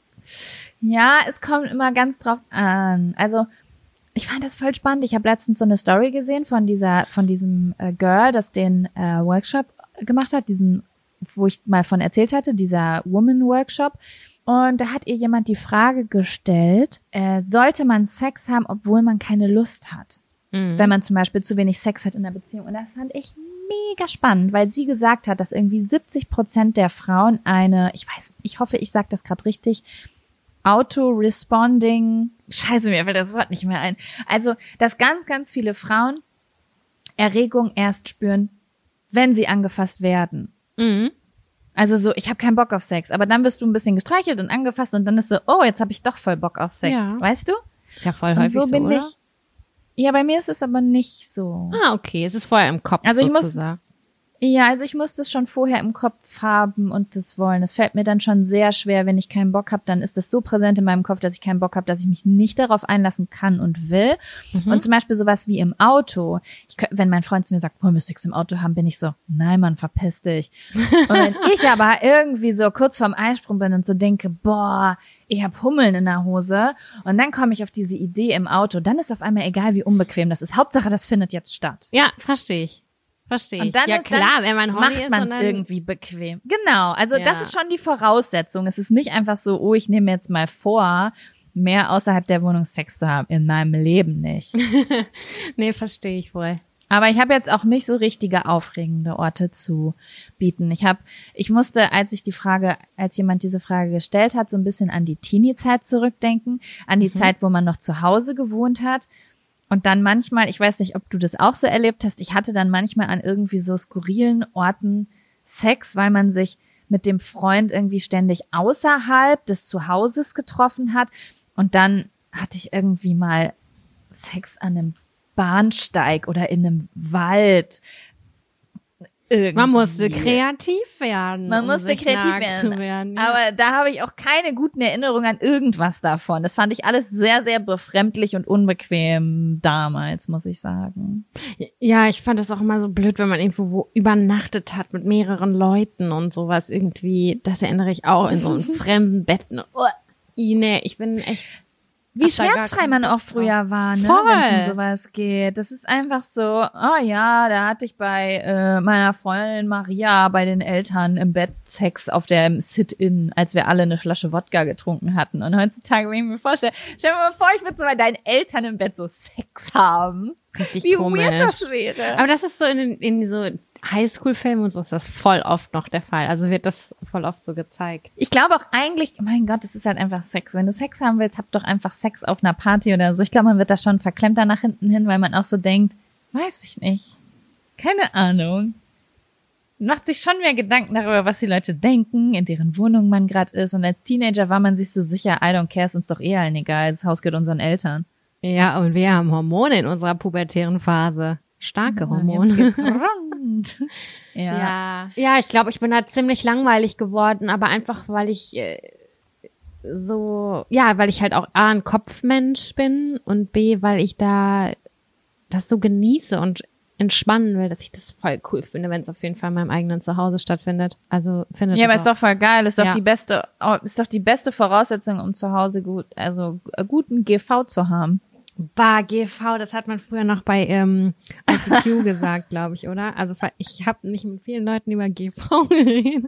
Ja, es kommt immer ganz drauf an. Also ich fand das voll spannend. Ich habe letztens so eine Story gesehen von dieser, von diesem äh, Girl, das den äh, Workshop gemacht hat, diesen, wo ich mal von erzählt hatte, dieser Woman Workshop. Und da hat ihr jemand die Frage gestellt, äh, sollte man Sex haben, obwohl man keine Lust hat? Mhm. Wenn man zum Beispiel zu wenig Sex hat in der Beziehung. Und das fand ich mega spannend, weil sie gesagt hat, dass irgendwie siebzig Prozent der Frauen eine, ich weiß, ich hoffe, ich sage das gerade richtig, Auto-Responding, scheiße, mir fällt das Wort nicht mehr ein. Also, dass ganz, ganz viele Frauen Erregung erst spüren, wenn sie angefasst werden. Mhm. Also so, ich habe keinen Bock auf Sex, aber dann bist du ein bisschen gestreichelt und angefasst und dann ist so, oh, jetzt habe ich doch voll Bock auf Sex, Ja. weißt du? Ist ja voll Und häufig so bin oder? ich. Ja, bei mir ist es aber nicht so. Ah, okay, es ist vorher im Kopf Also ich muss- sozusagen. Ja, also ich muss das schon vorher im Kopf haben und das wollen. Es fällt mir dann schon sehr schwer, wenn ich keinen Bock habe, dann ist das so präsent in meinem Kopf, dass ich keinen Bock habe, dass ich mich nicht darauf einlassen kann und will. Mhm. Und zum Beispiel sowas wie im Auto. Ich, wenn mein Freund zu mir sagt, wollen wir Sex im Auto haben, bin ich so, nein, Mann, verpiss dich. Und wenn ich aber irgendwie so kurz vorm Einsprung bin und so denke, boah, ich hab Hummeln in der Hose und dann komme ich auf diese Idee im Auto, dann ist auf einmal egal, wie unbequem das ist. Hauptsache, das findet jetzt statt. Ja, verstehe ich. Verstehe. Und dann ja ist, klar, dann wenn man horny macht ist, man es irgendwie bequem. Genau, also ja. Das ist schon die Voraussetzung. Es ist nicht einfach so, oh, ich nehme mir jetzt mal vor, mehr außerhalb der Wohnung Sex zu haben. In meinem Leben nicht. Nee, verstehe ich wohl. Aber ich habe jetzt auch nicht so richtige aufregende Orte zu bieten. Ich habe, ich musste, als ich die Frage, als jemand diese Frage gestellt hat, so ein bisschen an die Teenie-Zeit zurückdenken, an die mhm. Zeit, wo man noch zu Hause gewohnt hat. Und dann manchmal, ich weiß nicht, ob du das auch so erlebt hast, ich hatte dann manchmal an irgendwie so skurrilen Orten Sex, weil man sich mit dem Freund irgendwie ständig außerhalb des Zuhauses getroffen hat. Und dann hatte ich irgendwie mal Sex an einem Bahnsteig oder in einem Wald. Irgendwie. Man musste kreativ werden. Man um musste sich kreativ nackt zu werden. werden. Ja. Aber da habe ich auch keine guten Erinnerungen an irgendwas davon. Das fand ich alles sehr, sehr befremdlich und unbequem damals, muss ich sagen. Ja, ich fand das auch immer so blöd, wenn man irgendwo wo übernachtet hat mit mehreren Leuten und sowas irgendwie. Das erinnere ich auch in so einem fremden Betten. Oh, nee, ich bin echt... Wie schmerzfrei man auch früher war, ne, wenn es um sowas geht. Das ist einfach so, oh ja, da hatte ich bei äh, meiner Freundin Maria bei den Eltern im Bett Sex auf dem Sit-In, als wir alle eine Flasche Wodka getrunken hatten. Und heutzutage, wenn ich mir vorstelle, stell mir mal vor, ich würde so bei deinen Eltern im Bett so Sex haben. Richtig Wie komisch. weird das wäre. Aber das ist so in, in so Highschool-Filmen und so ist das voll oft noch der Fall. Also wird das voll oft so gezeigt. Ich glaube auch eigentlich, mein Gott, es ist halt einfach Sex. Wenn du Sex haben willst, hab doch einfach Sex auf einer Party oder so. Ich glaube, man wird da schon verklemmter nach hinten hin, weil man auch so denkt, weiß ich nicht. Keine Ahnung. Man macht sich schon mehr Gedanken darüber, was die Leute denken, in deren Wohnung man gerade ist. Und als Teenager war man sich so sicher, I don't care, ist uns doch eh allen egal. Das Haus gehört unseren Eltern. Ja, und wir haben Hormone in unserer pubertären Phase. Starke Hormone. ja. ja. Ja, ich glaube, ich bin da ziemlich langweilig geworden, aber einfach, weil ich äh, so, ja, weil ich halt auch A, ein Kopfmensch bin und B, weil ich da das so genieße und entspannen will, dass ich das voll cool finde, wenn es auf jeden Fall in meinem eigenen Zuhause stattfindet. Also findet Ja, aber es ist doch voll geil. Ist doch ja. die beste, ist doch die beste Voraussetzung, um zu Hause gut, also guten G V zu haben. Bah, G V, das hat man früher noch bei ähm, I C Q gesagt, glaube ich, oder? Also ich habe nicht mit vielen Leuten über G V geredet.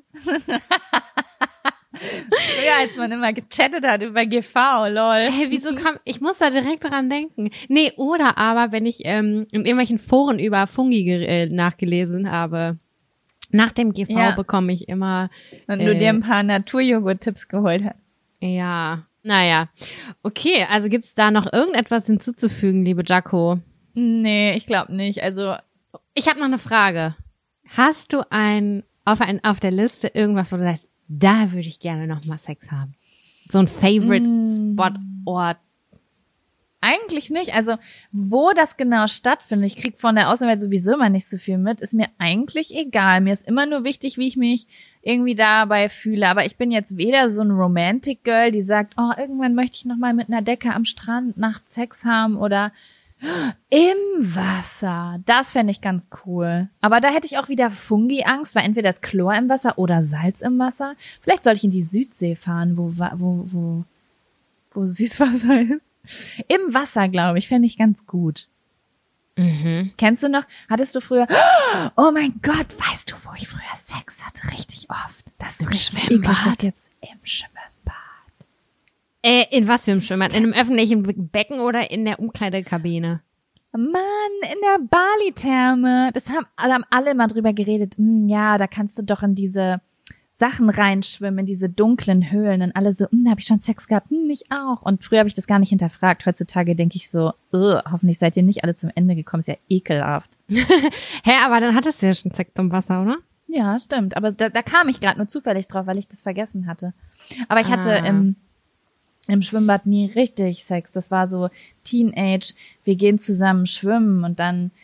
Früher, als man immer gechattet hat über G V, lol. Hey, wieso kam, ich muss da direkt dran denken. Nee, oder aber, wenn ich ähm, in irgendwelchen Foren über Fungi äh, nachgelesen habe, nach dem G V ja. bekomme ich immer... Und äh, du dir ein paar Naturjoghurt-Tipps geholt hast. Ja, naja. Okay, also gibt's da noch irgendetwas hinzuzufügen, liebe Jaco? Nee, ich glaube nicht. Also ich habe noch eine Frage. Hast du ein auf, ein auf der Liste irgendwas, wo du sagst, da würde ich gerne noch mal Sex haben? So ein Favorite-Spot-Ort? Eigentlich nicht. Also wo das genau stattfindet, ich krieg von der Außenwelt sowieso immer nicht so viel mit, ist mir eigentlich egal. Mir ist immer nur wichtig, wie ich mich irgendwie dabei fühle. Aber ich bin jetzt weder so ein Romantic Girl, die sagt, oh, irgendwann möchte ich noch mal mit einer Decke am Strand nachts Sex haben oder im Wasser. Das fände ich ganz cool. Aber da hätte ich auch wieder Fungi-Angst, weil entweder das Chlor im Wasser oder Salz im Wasser. Vielleicht soll ich in die Südsee fahren, wo wo wo wo Süßwasser ist. Im Wasser, glaube ich, fände ich ganz gut. Mhm. Kennst du noch, hattest du früher, oh mein Gott, weißt du, wo ich früher Sex hatte? Richtig oft. Das ist Im richtig Schwimmbad? eklig, das jetzt im Schwimmbad. Äh, in was für einem Schwimmbad? In einem öffentlichen Becken oder in der Umkleidekabine? Mann, in der Bali-Therme. Das haben, da haben alle mal drüber geredet. Hm, ja, da kannst du doch in diese Sachen reinschwimmen, in diese dunklen Höhlen. Und alle so, hm, da habe ich schon Sex gehabt. Hm, ich auch. Und früher habe ich das gar nicht hinterfragt. Heutzutage denke ich so, hoffentlich seid ihr nicht alle zum Ende gekommen. Ist ja ekelhaft. Hä, aber dann hattest du ja schon Sex im Wasser, oder? Ja, stimmt. Aber da, da kam ich gerade nur zufällig drauf, weil ich das vergessen hatte. Aber ich hatte Ah. im im Schwimmbad nie richtig Sex. Das war so Teenage, wir gehen zusammen schwimmen und dann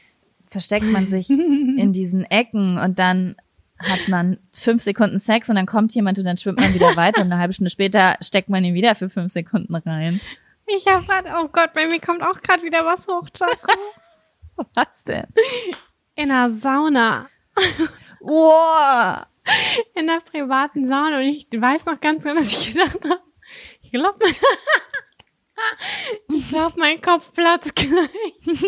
versteckt man sich in diesen Ecken und dann hat man fünf Sekunden Sex und dann kommt jemand und dann schwimmt man wieder weiter und eine halbe Stunde später steckt man ihn wieder für fünf Sekunden rein. Ich hab grad, oh Gott, bei mir kommt auch gerade wieder was hoch, Jaco. Was denn? In der Sauna. Wow. In der privaten Sauna und ich weiß noch ganz genau, dass ich gedacht habe, ich glaube, mein, ich glaub, mein Kopf platzt gleich.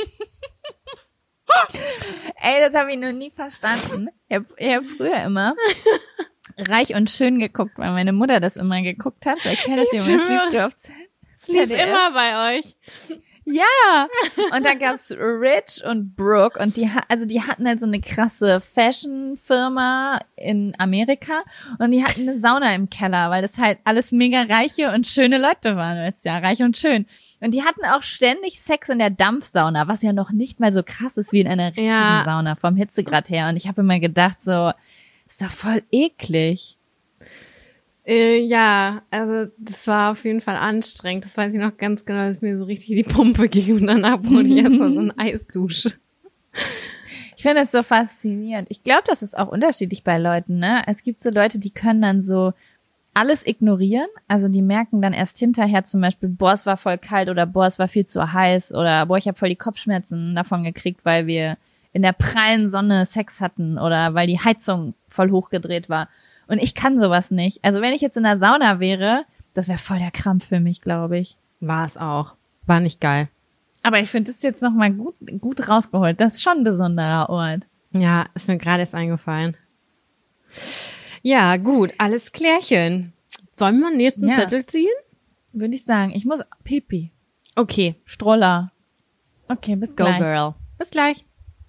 Ey, das habe ich noch nie verstanden. Ich habe hab früher immer Reich und Schön geguckt, weil meine Mutter das immer geguckt hat. Ich kenne das Ich immer, schwöre. das lief auf Es lief immer bei euch. Ja, und da gab's Rich und Brooke und die, ha- also die hatten halt so eine krasse Fashion-Firma in Amerika und die hatten eine Sauna im Keller, weil das halt alles mega reiche und schöne Leute waren, weißt du, ja, reich und schön. Und die hatten auch ständig Sex in der Dampfsauna, was ja noch nicht mal so krass ist wie in einer richtigen Ja. Sauna vom Hitzegrad her. Und ich habe immer gedacht so, ist doch voll eklig. Äh, ja, also das war auf jeden Fall anstrengend. Das weiß ich noch ganz genau, dass mir so richtig in die Pumpe ging und danach brauchte ich erstmal so eine Eisdusche. Ich finde es so faszinierend. Ich glaube, das ist auch unterschiedlich bei Leuten, ne? Es gibt so Leute, die können dann so alles ignorieren. Also die merken dann erst hinterher zum Beispiel, boah, es war voll kalt oder boah, es war viel zu heiß oder boah, ich habe voll die Kopfschmerzen davon gekriegt, weil wir in der prallen Sonne Sex hatten oder weil die Heizung voll hochgedreht war. Und ich kann sowas nicht. Also wenn ich jetzt in der Sauna wäre, das wäre voll der Krampf für mich, glaube ich. War es auch. War nicht geil. Aber ich finde das jetzt nochmal gut, gut rausgeholt. Das ist schon ein besonderer Ort. Ja, ist mir gerade erst eingefallen. Ja, gut, alles klärchen. Sollen wir den nächsten Ja. Zettel ziehen? Würde ich sagen. Ich muss Pipi. Okay, Stroller. Okay, bis go gleich. girl. Bis gleich.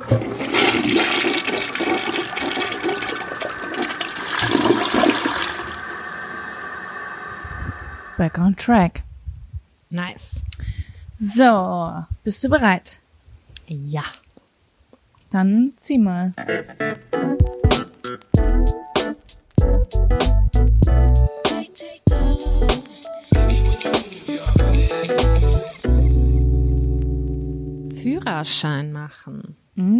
Back on track. Nice. So, bist du bereit? Ja. Dann zieh mal. Führerschein machen.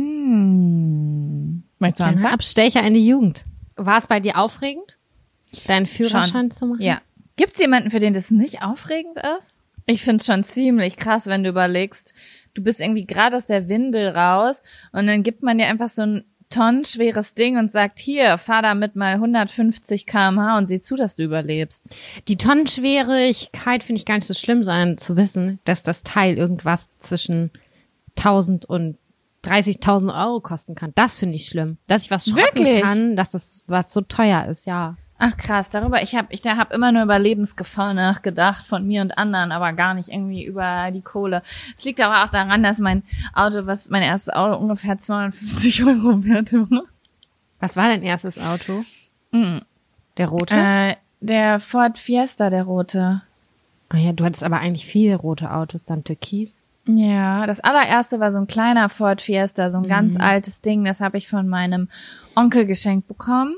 Mmh. Möchtest du Kleiner anfangen? Abstecher in die Jugend. War es bei dir aufregend, deinen Führerschein zu machen? Ja. Gibt's jemanden, für den das nicht aufregend ist? Ich find's schon ziemlich krass, wenn du überlegst, du bist irgendwie gerade aus der Windel raus und dann gibt man dir einfach so ein tonnenschweres Ding und sagt, hier, fahr damit mal hundertfünfzig Kilometer pro Stunde und sieh zu, dass du überlebst. Die Tonnenschwierigkeit finde ich gar nicht so schlimm sein, zu wissen, dass das Teil irgendwas zwischen tausend und dreißigtausend Euro kosten kann. Das finde ich schlimm. Dass ich was schrotten Wirklich? kann, dass das was so teuer ist, ja. Ach krass, darüber, ich habe ich da hab immer nur über Lebensgefahr nachgedacht von mir und anderen, aber gar nicht irgendwie über die Kohle. Es liegt aber auch daran, dass mein Auto, was mein erstes Auto ungefähr zweihundertfünfzig Euro wert war. Was war dein erstes Auto? Mhm. Der rote? Äh, der Ford Fiesta, der rote. Ah ja, du hattest aber eigentlich viele rote Autos, dann Türkis. Ja, das allererste war so ein kleiner Ford Fiesta, so ein ganz altes Ding, das habe ich von meinem Onkel geschenkt bekommen.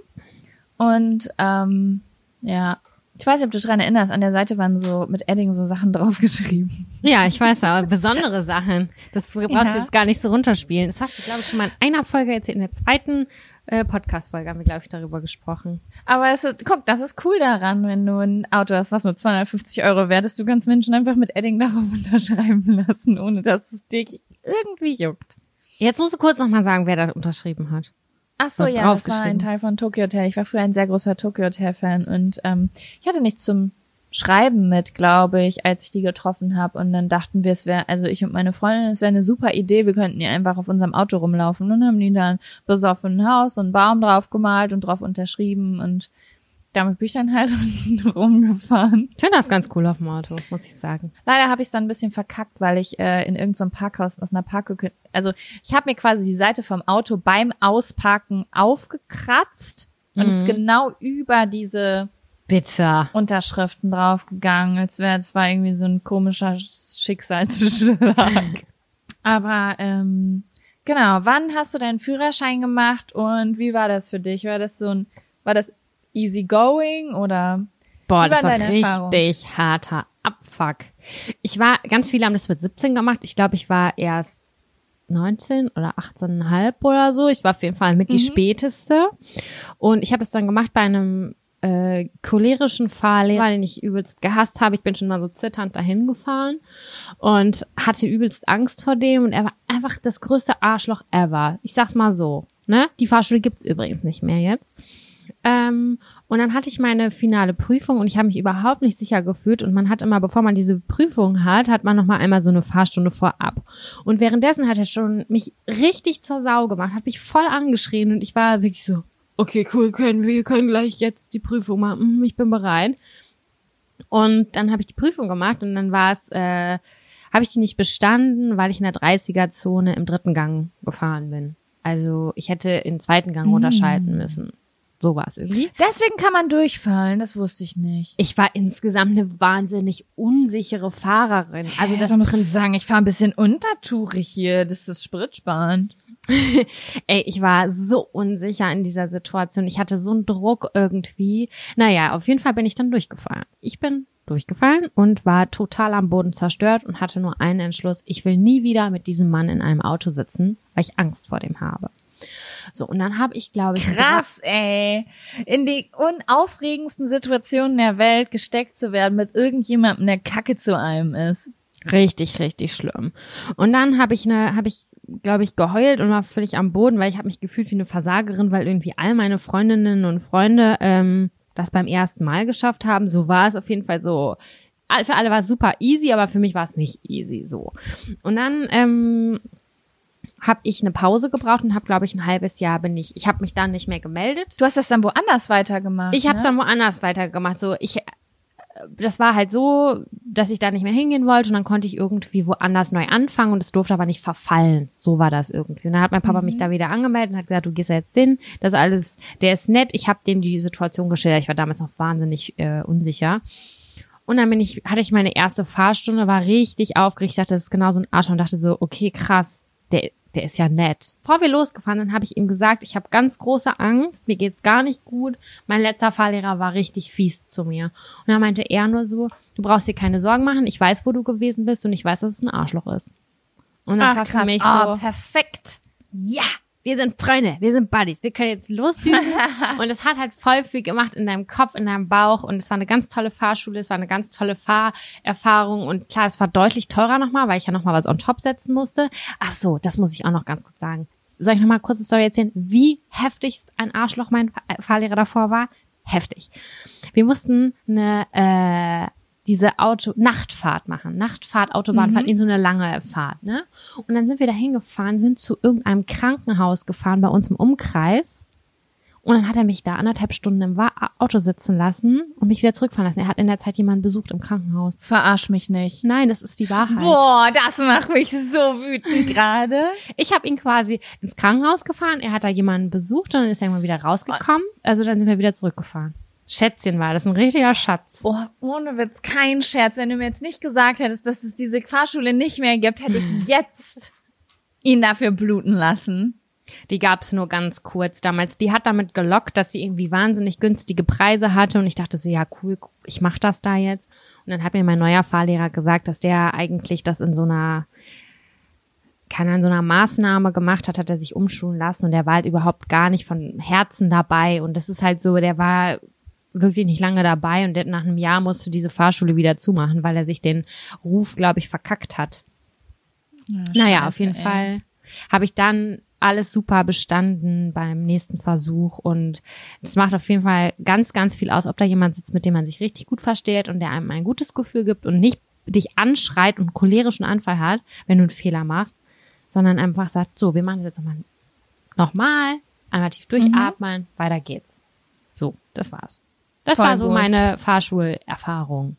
Und ähm, ja, ich weiß nicht, ob du dran erinnerst, an der Seite waren so mit Edding so Sachen draufgeschrieben. Ja, ich weiß, aber besondere Sachen. Das brauchst Ja. du jetzt gar nicht so runterspielen. Das hast du, glaube ich, schon mal in einer Folge erzählt. In der zweiten äh, Podcast-Folge haben wir, glaube ich, darüber gesprochen. Aber es ist, guck, das ist cool daran, wenn du ein Auto hast, was nur zweihundertfünfzig Euro wert ist. Du kannst Menschen einfach mit Edding darauf unterschreiben lassen, ohne dass es dich irgendwie juckt. Jetzt musst du kurz nochmal sagen, wer da unterschrieben hat. Ach so, Noch ja, das war draufgeschrieben. ein Teil von Tokyo Hotel. Ich war früher ein sehr großer Tokyo Hotel-Fan und ähm, ich hatte nichts zum Schreiben mit, glaube ich, als ich die getroffen habe. Und dann dachten wir, es wäre, also ich und meine Freundin, es wäre eine super Idee, wir könnten ja einfach auf unserem Auto rumlaufen. Und dann haben die dann besoffen ein Haus und einen Baum drauf gemalt und drauf unterschrieben und damit bin ich dann halt rumgefahren. Ich finde das ganz cool auf dem Auto, muss ich sagen. Leider habe ich es dann ein bisschen verkackt, weil ich äh, in irgendeinem Parkhaus aus einer Parklücke, also ich habe mir quasi die Seite vom Auto beim Ausparken aufgekratzt und es ist genau über diese Bitter. Unterschriften draufgegangen, als wäre das war irgendwie so ein komischer Schicksalsschlag. Aber ähm, genau, wann hast du deinen Führerschein gemacht und wie war das für dich? War das so ein, war das easy going oder? Boah, Wie das war war deine Erfahrung? richtig harter Abfuck. Ich war, ganz viele haben das mit siebzehn gemacht. Ich glaube, ich war erst neunzehn oder achtzehn Komma fünf oder so. Ich war auf jeden Fall mit die Mhm. späteste. Und ich habe das dann gemacht bei einem äh, cholerischen Fahrlehrer, den ich übelst gehasst habe. Ich bin schon mal so zitternd dahin gefahren und hatte übelst Angst vor dem. Und er war einfach das größte Arschloch ever. Ich sag's mal so. Ne? Die Fahrschule gibt's übrigens nicht mehr jetzt. Ähm, und dann hatte ich meine finale Prüfung und ich habe mich überhaupt nicht sicher gefühlt und man hat immer, bevor man diese Prüfung hat, hat man noch mal einmal so eine Fahrstunde vorab. Und währenddessen hat er schon mich richtig zur Sau gemacht, hat mich voll angeschrien und ich war wirklich so, okay, cool, können wir können gleich jetzt die Prüfung machen, ich bin bereit. Und dann habe ich die Prüfung gemacht und dann war es, äh, habe ich die nicht bestanden, weil ich in der dreißiger-Zone im dritten Gang gefahren bin. Also ich hätte in zweiten Gang unterschalten müssen. So war es irgendwie. Deswegen kann man durchfallen, das wusste ich nicht. Ich war insgesamt eine wahnsinnig unsichere Fahrerin. Also das da muss ich Prinzip, sagen, ich fahre ein bisschen untertourig hier, das ist spritsparend. ey, ich war so unsicher in dieser Situation. Ich hatte so einen Druck irgendwie. Naja, auf jeden Fall bin ich dann durchgefallen. Ich bin durchgefallen und war total am Boden zerstört und hatte nur einen Entschluss. Ich will nie wieder mit diesem Mann in einem Auto sitzen, weil ich Angst vor dem habe. So, und dann habe ich, glaube ich... Krass, ey. In die unaufregendsten Situationen der Welt gesteckt zu werden mit irgendjemandem, der Kacke zu einem ist. Richtig, richtig schlimm. Und dann habe ich eine, habe ich, glaube ich, geheult und war völlig am Boden, weil ich habe mich gefühlt wie eine Versagerin, weil irgendwie all meine Freundinnen und Freunde ähm, das beim ersten Mal geschafft haben. So war es auf jeden Fall so. Für alle war es super easy, aber für mich war es nicht easy so. Und dann ähm, habe ich eine Pause gebraucht und habe, glaube ich, ein halbes Jahr bin ich, ich habe mich dann nicht mehr gemeldet. Du hast das dann woanders weitergemacht, Ich habe es ne? dann woanders weitergemacht. So, ich, das war halt so, dass ich da nicht mehr hingehen wollte und dann konnte ich irgendwie woanders neu anfangen und es durfte aber nicht verfallen. So war das irgendwie. Und dann hat mein Papa Mhm. mich da wieder angemeldet und hat gesagt, du gehst ja jetzt hin. Das ist alles, der ist nett. Ich habe dem die Situation geschildert. Ich war damals noch wahnsinnig äh, unsicher. Und dann bin ich, hatte ich meine erste Fahrstunde, war richtig aufgeregt. Ich dachte, das ist genau so ein Arsch und dachte so, okay, krass, der der ist ja nett. Bevor wir losgefahren sind, habe ich ihm gesagt, ich habe ganz große Angst, mir geht's gar nicht gut. Mein letzter Fahrlehrer war richtig fies zu mir. Und dann meinte er nur so, du brauchst dir keine Sorgen machen, ich weiß, wo du gewesen bist und ich weiß, dass es ein Arschloch ist. Und das Ach, war krass. für mich Oh, so, perfekt. ja, wir sind Freunde, wir sind Buddies, wir können jetzt losdüsen. Und es hat halt voll viel gemacht in deinem Kopf, in deinem Bauch. Und es war eine ganz tolle Fahrschule, es war eine ganz tolle Fahrerfahrung. Und klar, es war deutlich teurer nochmal, weil ich ja nochmal was on top setzen musste. Ach so, das muss ich auch noch ganz kurz sagen. Soll ich nochmal kurz eine Story erzählen, wie heftig ein Arschloch mein Fahrlehrer davor war? Heftig. Wir mussten eine äh, diese Auto Nachtfahrt machen, Nachtfahrt, Autobahnfahrt, Mhm. in so eine lange Fahrt, ne? Und dann sind wir da hingefahren, sind zu irgendeinem Krankenhaus gefahren bei uns im Umkreis. Und dann hat er mich da anderthalb Stunden im Wa- Auto sitzen lassen und mich wieder zurückfahren lassen. Er hat in der Zeit jemanden besucht im Krankenhaus. Verarsch mich nicht. Nein, das ist die Wahrheit. Boah, das macht mich so wütend gerade. Ich habe ihn quasi ins Krankenhaus gefahren, er hat da jemanden besucht und dann ist er irgendwann wieder rausgekommen. Also dann sind wir wieder zurückgefahren. Schätzchen war das, ein richtiger Schatz. Boah, ohne Witz, kein Scherz. Wenn du mir jetzt nicht gesagt hättest, dass es diese Fahrschule nicht mehr gibt, hätte ich jetzt ihn dafür bluten lassen. Die gab's nur ganz kurz damals. Die hat damit gelockt, dass sie irgendwie wahnsinnig günstige Preise hatte und ich dachte so, ja cool, ich mach das da jetzt. Und dann hat mir mein neuer Fahrlehrer gesagt, dass der eigentlich das in so einer, keine Ahnung, so einer Maßnahme gemacht hat, hat er sich umschulen lassen und der war halt überhaupt gar nicht von Herzen dabei und das ist halt so, der war wirklich nicht lange dabei und der, nach einem Jahr musste diese Fahrschule wieder zumachen, weil er sich den Ruf, glaube ich, verkackt hat. Ja, Naja, scheiße, auf jeden ey. Fall habe ich dann alles super bestanden beim nächsten Versuch und es macht auf jeden Fall ganz, ganz viel aus, ob da jemand sitzt, mit dem man sich richtig gut versteht und der einem ein gutes Gefühl gibt und nicht dich anschreit und einen cholerischen Anfall hat, wenn du einen Fehler machst, sondern einfach sagt, so, wir machen das jetzt nochmal, nochmal, einmal tief durchatmen, mhm. weiter geht's. So, das war's. Das Voll war so gut. meine Fahrschulerfahrung.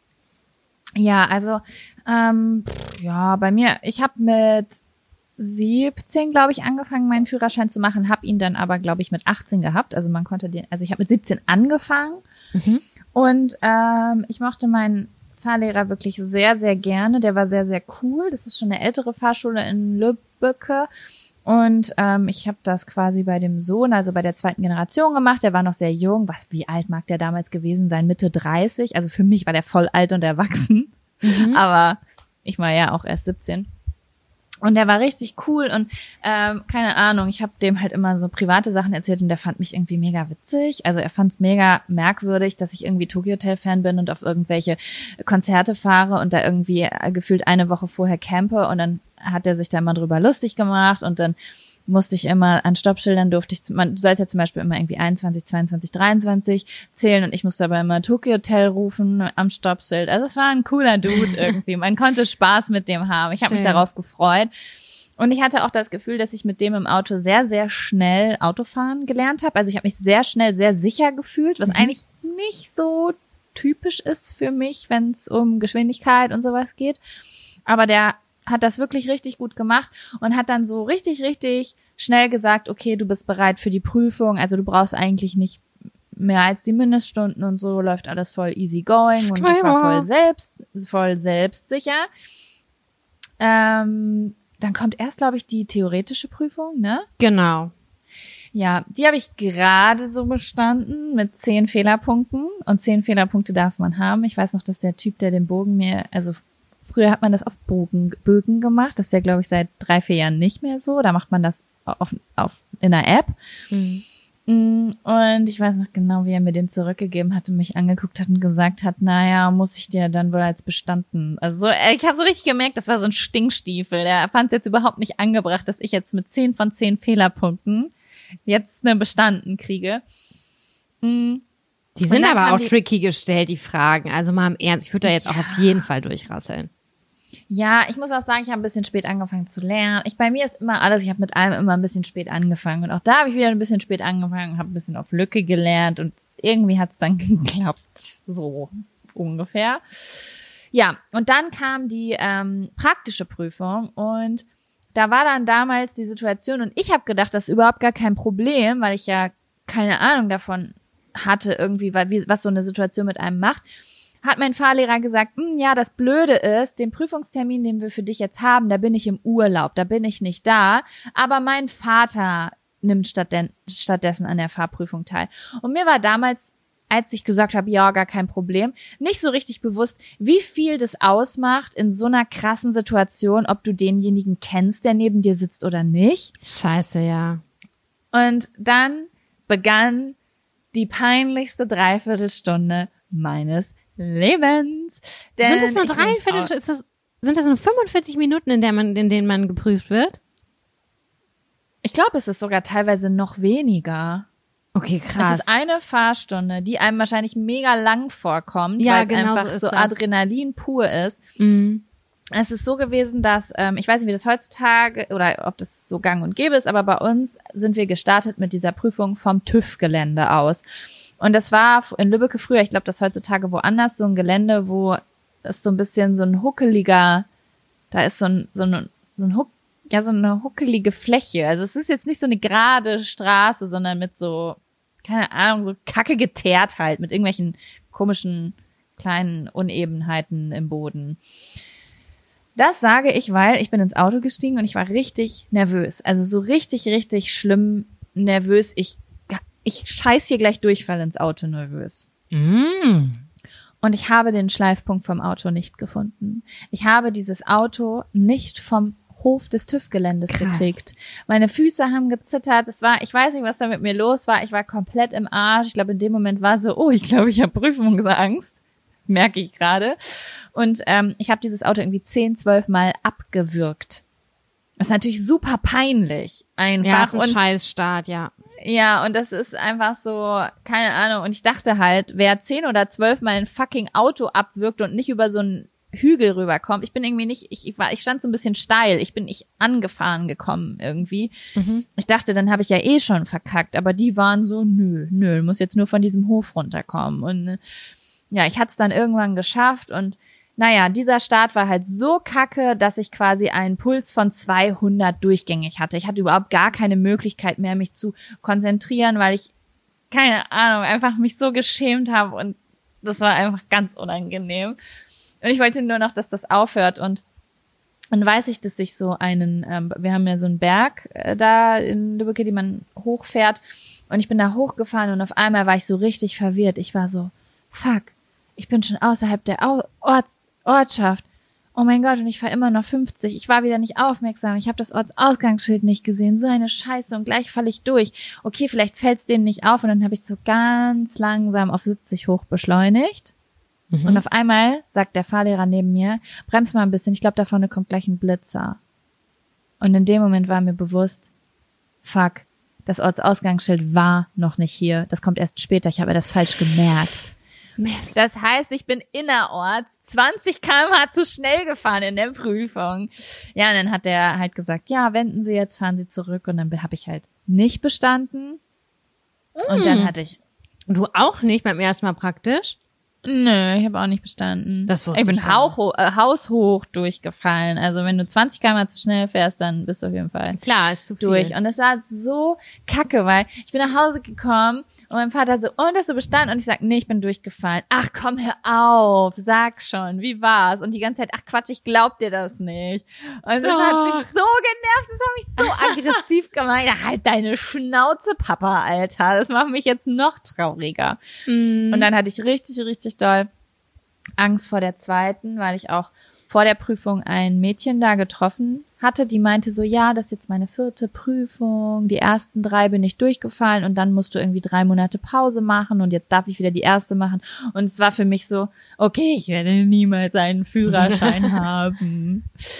Ja, also ähm, pff, ja, bei mir, ich habe mit siebzehn, glaube ich, angefangen, meinen Führerschein zu machen, habe ihn dann aber, glaube ich, mit achtzehn gehabt. Also man konnte den, also ich habe mit siebzehn angefangen Mhm. und ähm, ich mochte meinen Fahrlehrer wirklich sehr, sehr gerne. Der war sehr, sehr cool. Das ist schon eine ältere Fahrschule in Lübbecke. Und ähm, ich habe das quasi bei dem Sohn, also bei der zweiten Generation gemacht. Der war noch sehr jung. Was, wie alt mag der damals gewesen sein? Mitte dreißig. Also für mich war der voll alt und erwachsen. Mhm. Aber ich war ja auch erst siebzehn. Und der war richtig cool und ähm, keine Ahnung, ich habe dem halt immer so private Sachen erzählt und der fand mich irgendwie mega witzig. Also er fand es mega merkwürdig, dass ich irgendwie Tokyo Hotel Fan bin und auf irgendwelche Konzerte fahre und da irgendwie gefühlt eine Woche vorher campe und dann hat er sich da immer drüber lustig gemacht und dann musste ich immer an Stoppschildern durfte ich, man, du sollst ja zum Beispiel immer irgendwie einundzwanzig, zweiundzwanzig, dreiundzwanzig zählen und ich musste aber immer Tokyo Hotel rufen am Stoppschild. Also es war ein cooler Dude irgendwie. Man konnte Spaß mit dem haben. Ich habe mich darauf gefreut. Und ich hatte auch das Gefühl, dass ich mit dem im Auto sehr, sehr schnell Autofahren gelernt habe. Also ich habe mich sehr schnell sehr sicher gefühlt, was mhm. eigentlich nicht so typisch ist für mich, wenn es um Geschwindigkeit und sowas geht. Aber der hat das wirklich richtig gut gemacht und hat dann so richtig, richtig schnell gesagt, okay, du bist bereit für die Prüfung, also du brauchst eigentlich nicht mehr als die Mindeststunden und so, läuft alles voll easy going und ich war voll selbst, voll selbstsicher. Ähm, dann kommt erst, glaube ich, die theoretische Prüfung, ne? Genau. Ja, die habe ich gerade so bestanden mit zehn Fehlerpunkten und zehn Fehlerpunkte darf man haben. Ich weiß noch, dass der Typ, der den Bogen mir, also früher hat man das auf Bogen, Bögen gemacht. Das ist ja, glaube ich, seit drei, vier Jahren nicht mehr so. Da macht man das auf, auf, in einer App. Mhm. Und ich weiß noch genau, wie er mir den zurückgegeben hat und mich angeguckt hat und gesagt hat, naja, muss ich dir dann wohl als bestanden. Also so, ich habe so richtig gemerkt, das war so ein Stinkstiefel. Der fand es jetzt überhaupt nicht angebracht, dass ich jetzt mit zehn von zehn Fehlerpunkten jetzt eine bestanden kriege. Mhm. Die sind aber auch tricky gestellt, die Fragen. Also mal im Ernst, ich würde da jetzt ja. auch auf jeden Fall durchrasseln. Ja, ich muss auch sagen, ich habe ein bisschen spät angefangen zu lernen. Ich bei mir ist immer alles, ich habe mit allem immer ein bisschen spät angefangen. Und auch da habe ich wieder ein bisschen spät angefangen, habe ein bisschen auf Lücke gelernt und irgendwie hat's dann geklappt. So ungefähr. Ja, und dann kam die ähm, praktische Prüfung und da war dann damals die Situation und ich habe gedacht, das ist überhaupt gar kein Problem, weil ich ja keine Ahnung davon hatte irgendwie, weil wie, was so eine Situation mit einem macht, hat mein Fahrlehrer gesagt, ja, das Blöde ist, den Prüfungstermin, den wir für dich jetzt haben, da bin ich im Urlaub, da bin ich nicht da, aber mein Vater nimmt stattden- stattdessen an der Fahrprüfung teil. Und mir war damals, als ich gesagt habe, ja, gar kein Problem, nicht so richtig bewusst, wie viel das ausmacht in so einer krassen Situation, ob du denjenigen kennst, der neben dir sitzt oder nicht. Scheiße, ja. Und dann begann die peinlichste Dreiviertelstunde meines Lebens. Denn sind das nur Dreiviertel, ist das, sind das nur fünfundvierzig Minuten, in der man, in denen man geprüft wird? Ich glaube, es ist sogar teilweise noch weniger. Okay, krass. Es ist eine Fahrstunde, die einem wahrscheinlich mega lang vorkommt, ja, weil es genau einfach so, so das. Adrenalin pur ist. Mhm. Es ist so gewesen, dass, ähm, ich weiß nicht, wie das heutzutage oder ob das so gang und gäbe ist, aber bei uns sind wir gestartet mit dieser Prüfung vom TÜV-Gelände aus. Und das war in Lübbecke früher, ich glaube, das heutzutage woanders, so ein Gelände, wo es so ein bisschen so ein huckeliger, da ist so ein, so ein, so ein Huck, ja, so eine huckelige Fläche. Also es ist jetzt nicht so eine gerade Straße, sondern mit so, keine Ahnung, so kacke geteert halt, mit irgendwelchen komischen kleinen Unebenheiten im Boden. Das sage ich, weil ich bin ins Auto gestiegen und ich war richtig nervös. Also so richtig, richtig schlimm nervös. Ich Ich scheiß hier gleich Durchfall ins Auto nervös. Mm. Und ich habe den Schleifpunkt vom Auto nicht gefunden. Ich habe dieses Auto nicht vom Hof des TÜV-Geländes gekriegt. Meine Füße haben gezittert. Es war, ich weiß nicht, was da mit mir los war. Ich war komplett im Arsch. Ich glaube, in dem Moment war so, oh, ich glaube, ich habe Prüfungsangst. Merke ich gerade. Und ähm, ich habe dieses Auto irgendwie zehn, zwölf Mal abgewürgt. Das ist natürlich super peinlich. Einfach. Ja, ist ein Scheißstart, ja. Ja, und das ist einfach so, keine Ahnung. Und ich dachte halt, wer zehn oder zwölf Mal ein fucking Auto abwirkt und nicht über so einen Hügel rüberkommt. Ich bin irgendwie nicht, ich, ich war, ich stand so ein bisschen steil. Ich bin nicht angefahren gekommen irgendwie. Mhm. Ich dachte, dann habe ich ja eh schon verkackt. Aber die waren so, nö, nö, muss jetzt nur von diesem Hof runterkommen. Und ja, ich hatte es dann irgendwann geschafft und naja, dieser Start war halt so kacke, dass ich quasi einen Puls von zweihundert durchgängig hatte. Ich hatte überhaupt gar keine Möglichkeit mehr, mich zu konzentrieren, weil ich, keine Ahnung, einfach mich so geschämt habe und das war einfach ganz unangenehm. Und ich wollte nur noch, dass das aufhört und dann weiß ich, dass ich so einen, ähm, wir haben ja so einen Berg äh, da in Lübbecke, die man hochfährt und ich bin da hochgefahren und auf einmal war ich so richtig verwirrt. Ich war so, fuck, ich bin schon außerhalb der Au- Orts- Ortschaft oh mein Gott, und ich fahre immer noch fünfzig. Ich war wieder nicht aufmerksam. Ich habe das Ortsausgangsschild nicht gesehen. So eine Scheiße. Und gleich falle ich durch. Okay, vielleicht fällt's denen nicht auf. Und dann habe ich so ganz langsam auf siebzig hoch beschleunigt. Mhm. Und auf einmal sagt der Fahrlehrer neben mir, bremst mal ein bisschen. Ich glaube, da vorne kommt gleich ein Blitzer. Und in dem Moment war mir bewusst, fuck, das Ortsausgangsschild war noch nicht hier. Das kommt erst später. Ich habe das falsch gemerkt. Mist. Das heißt, ich bin innerorts zwanzig Kilometer pro Stunde zu schnell gefahren in der Prüfung. Ja, und dann hat der halt gesagt, ja, wenden Sie jetzt, fahren Sie zurück. Und dann habe ich halt nicht bestanden. Mm. Und dann hatte ich... Du auch nicht beim ersten Mal praktisch? Nö, ich habe auch nicht bestanden. Das wusste ich bin ich hauchho- äh, haushoch durchgefallen. Also wenn du zwanzig Kilometer pro Stunde zu schnell fährst, dann bist du auf jeden Fall Klar, ist zu viel. durch. Und es war so kacke, weil ich bin nach Hause gekommen und mein Vater so, oh, hast du bestanden? Und ich sag, nee, ich bin durchgefallen. Ach komm, hör auf, sag schon, wie war's? Und die ganze Zeit, ach Quatsch, ich glaub dir das nicht. Und das Doch. hat mich so genervt, das hat mich so aggressiv gemacht. Ja, halt deine Schnauze, Papa, Alter. Das macht mich jetzt noch trauriger. Mm. Und dann hatte ich richtig, richtig doll Angst vor der zweiten, weil ich auch vor der Prüfung ein Mädchen da getroffen hatte, die meinte so, ja, das ist jetzt meine vierte Prüfung, die ersten drei bin ich durchgefallen und dann musst du irgendwie drei Monate Pause machen und jetzt darf ich wieder die erste machen. Und es war für mich so, okay, ich werde niemals einen Führerschein haben.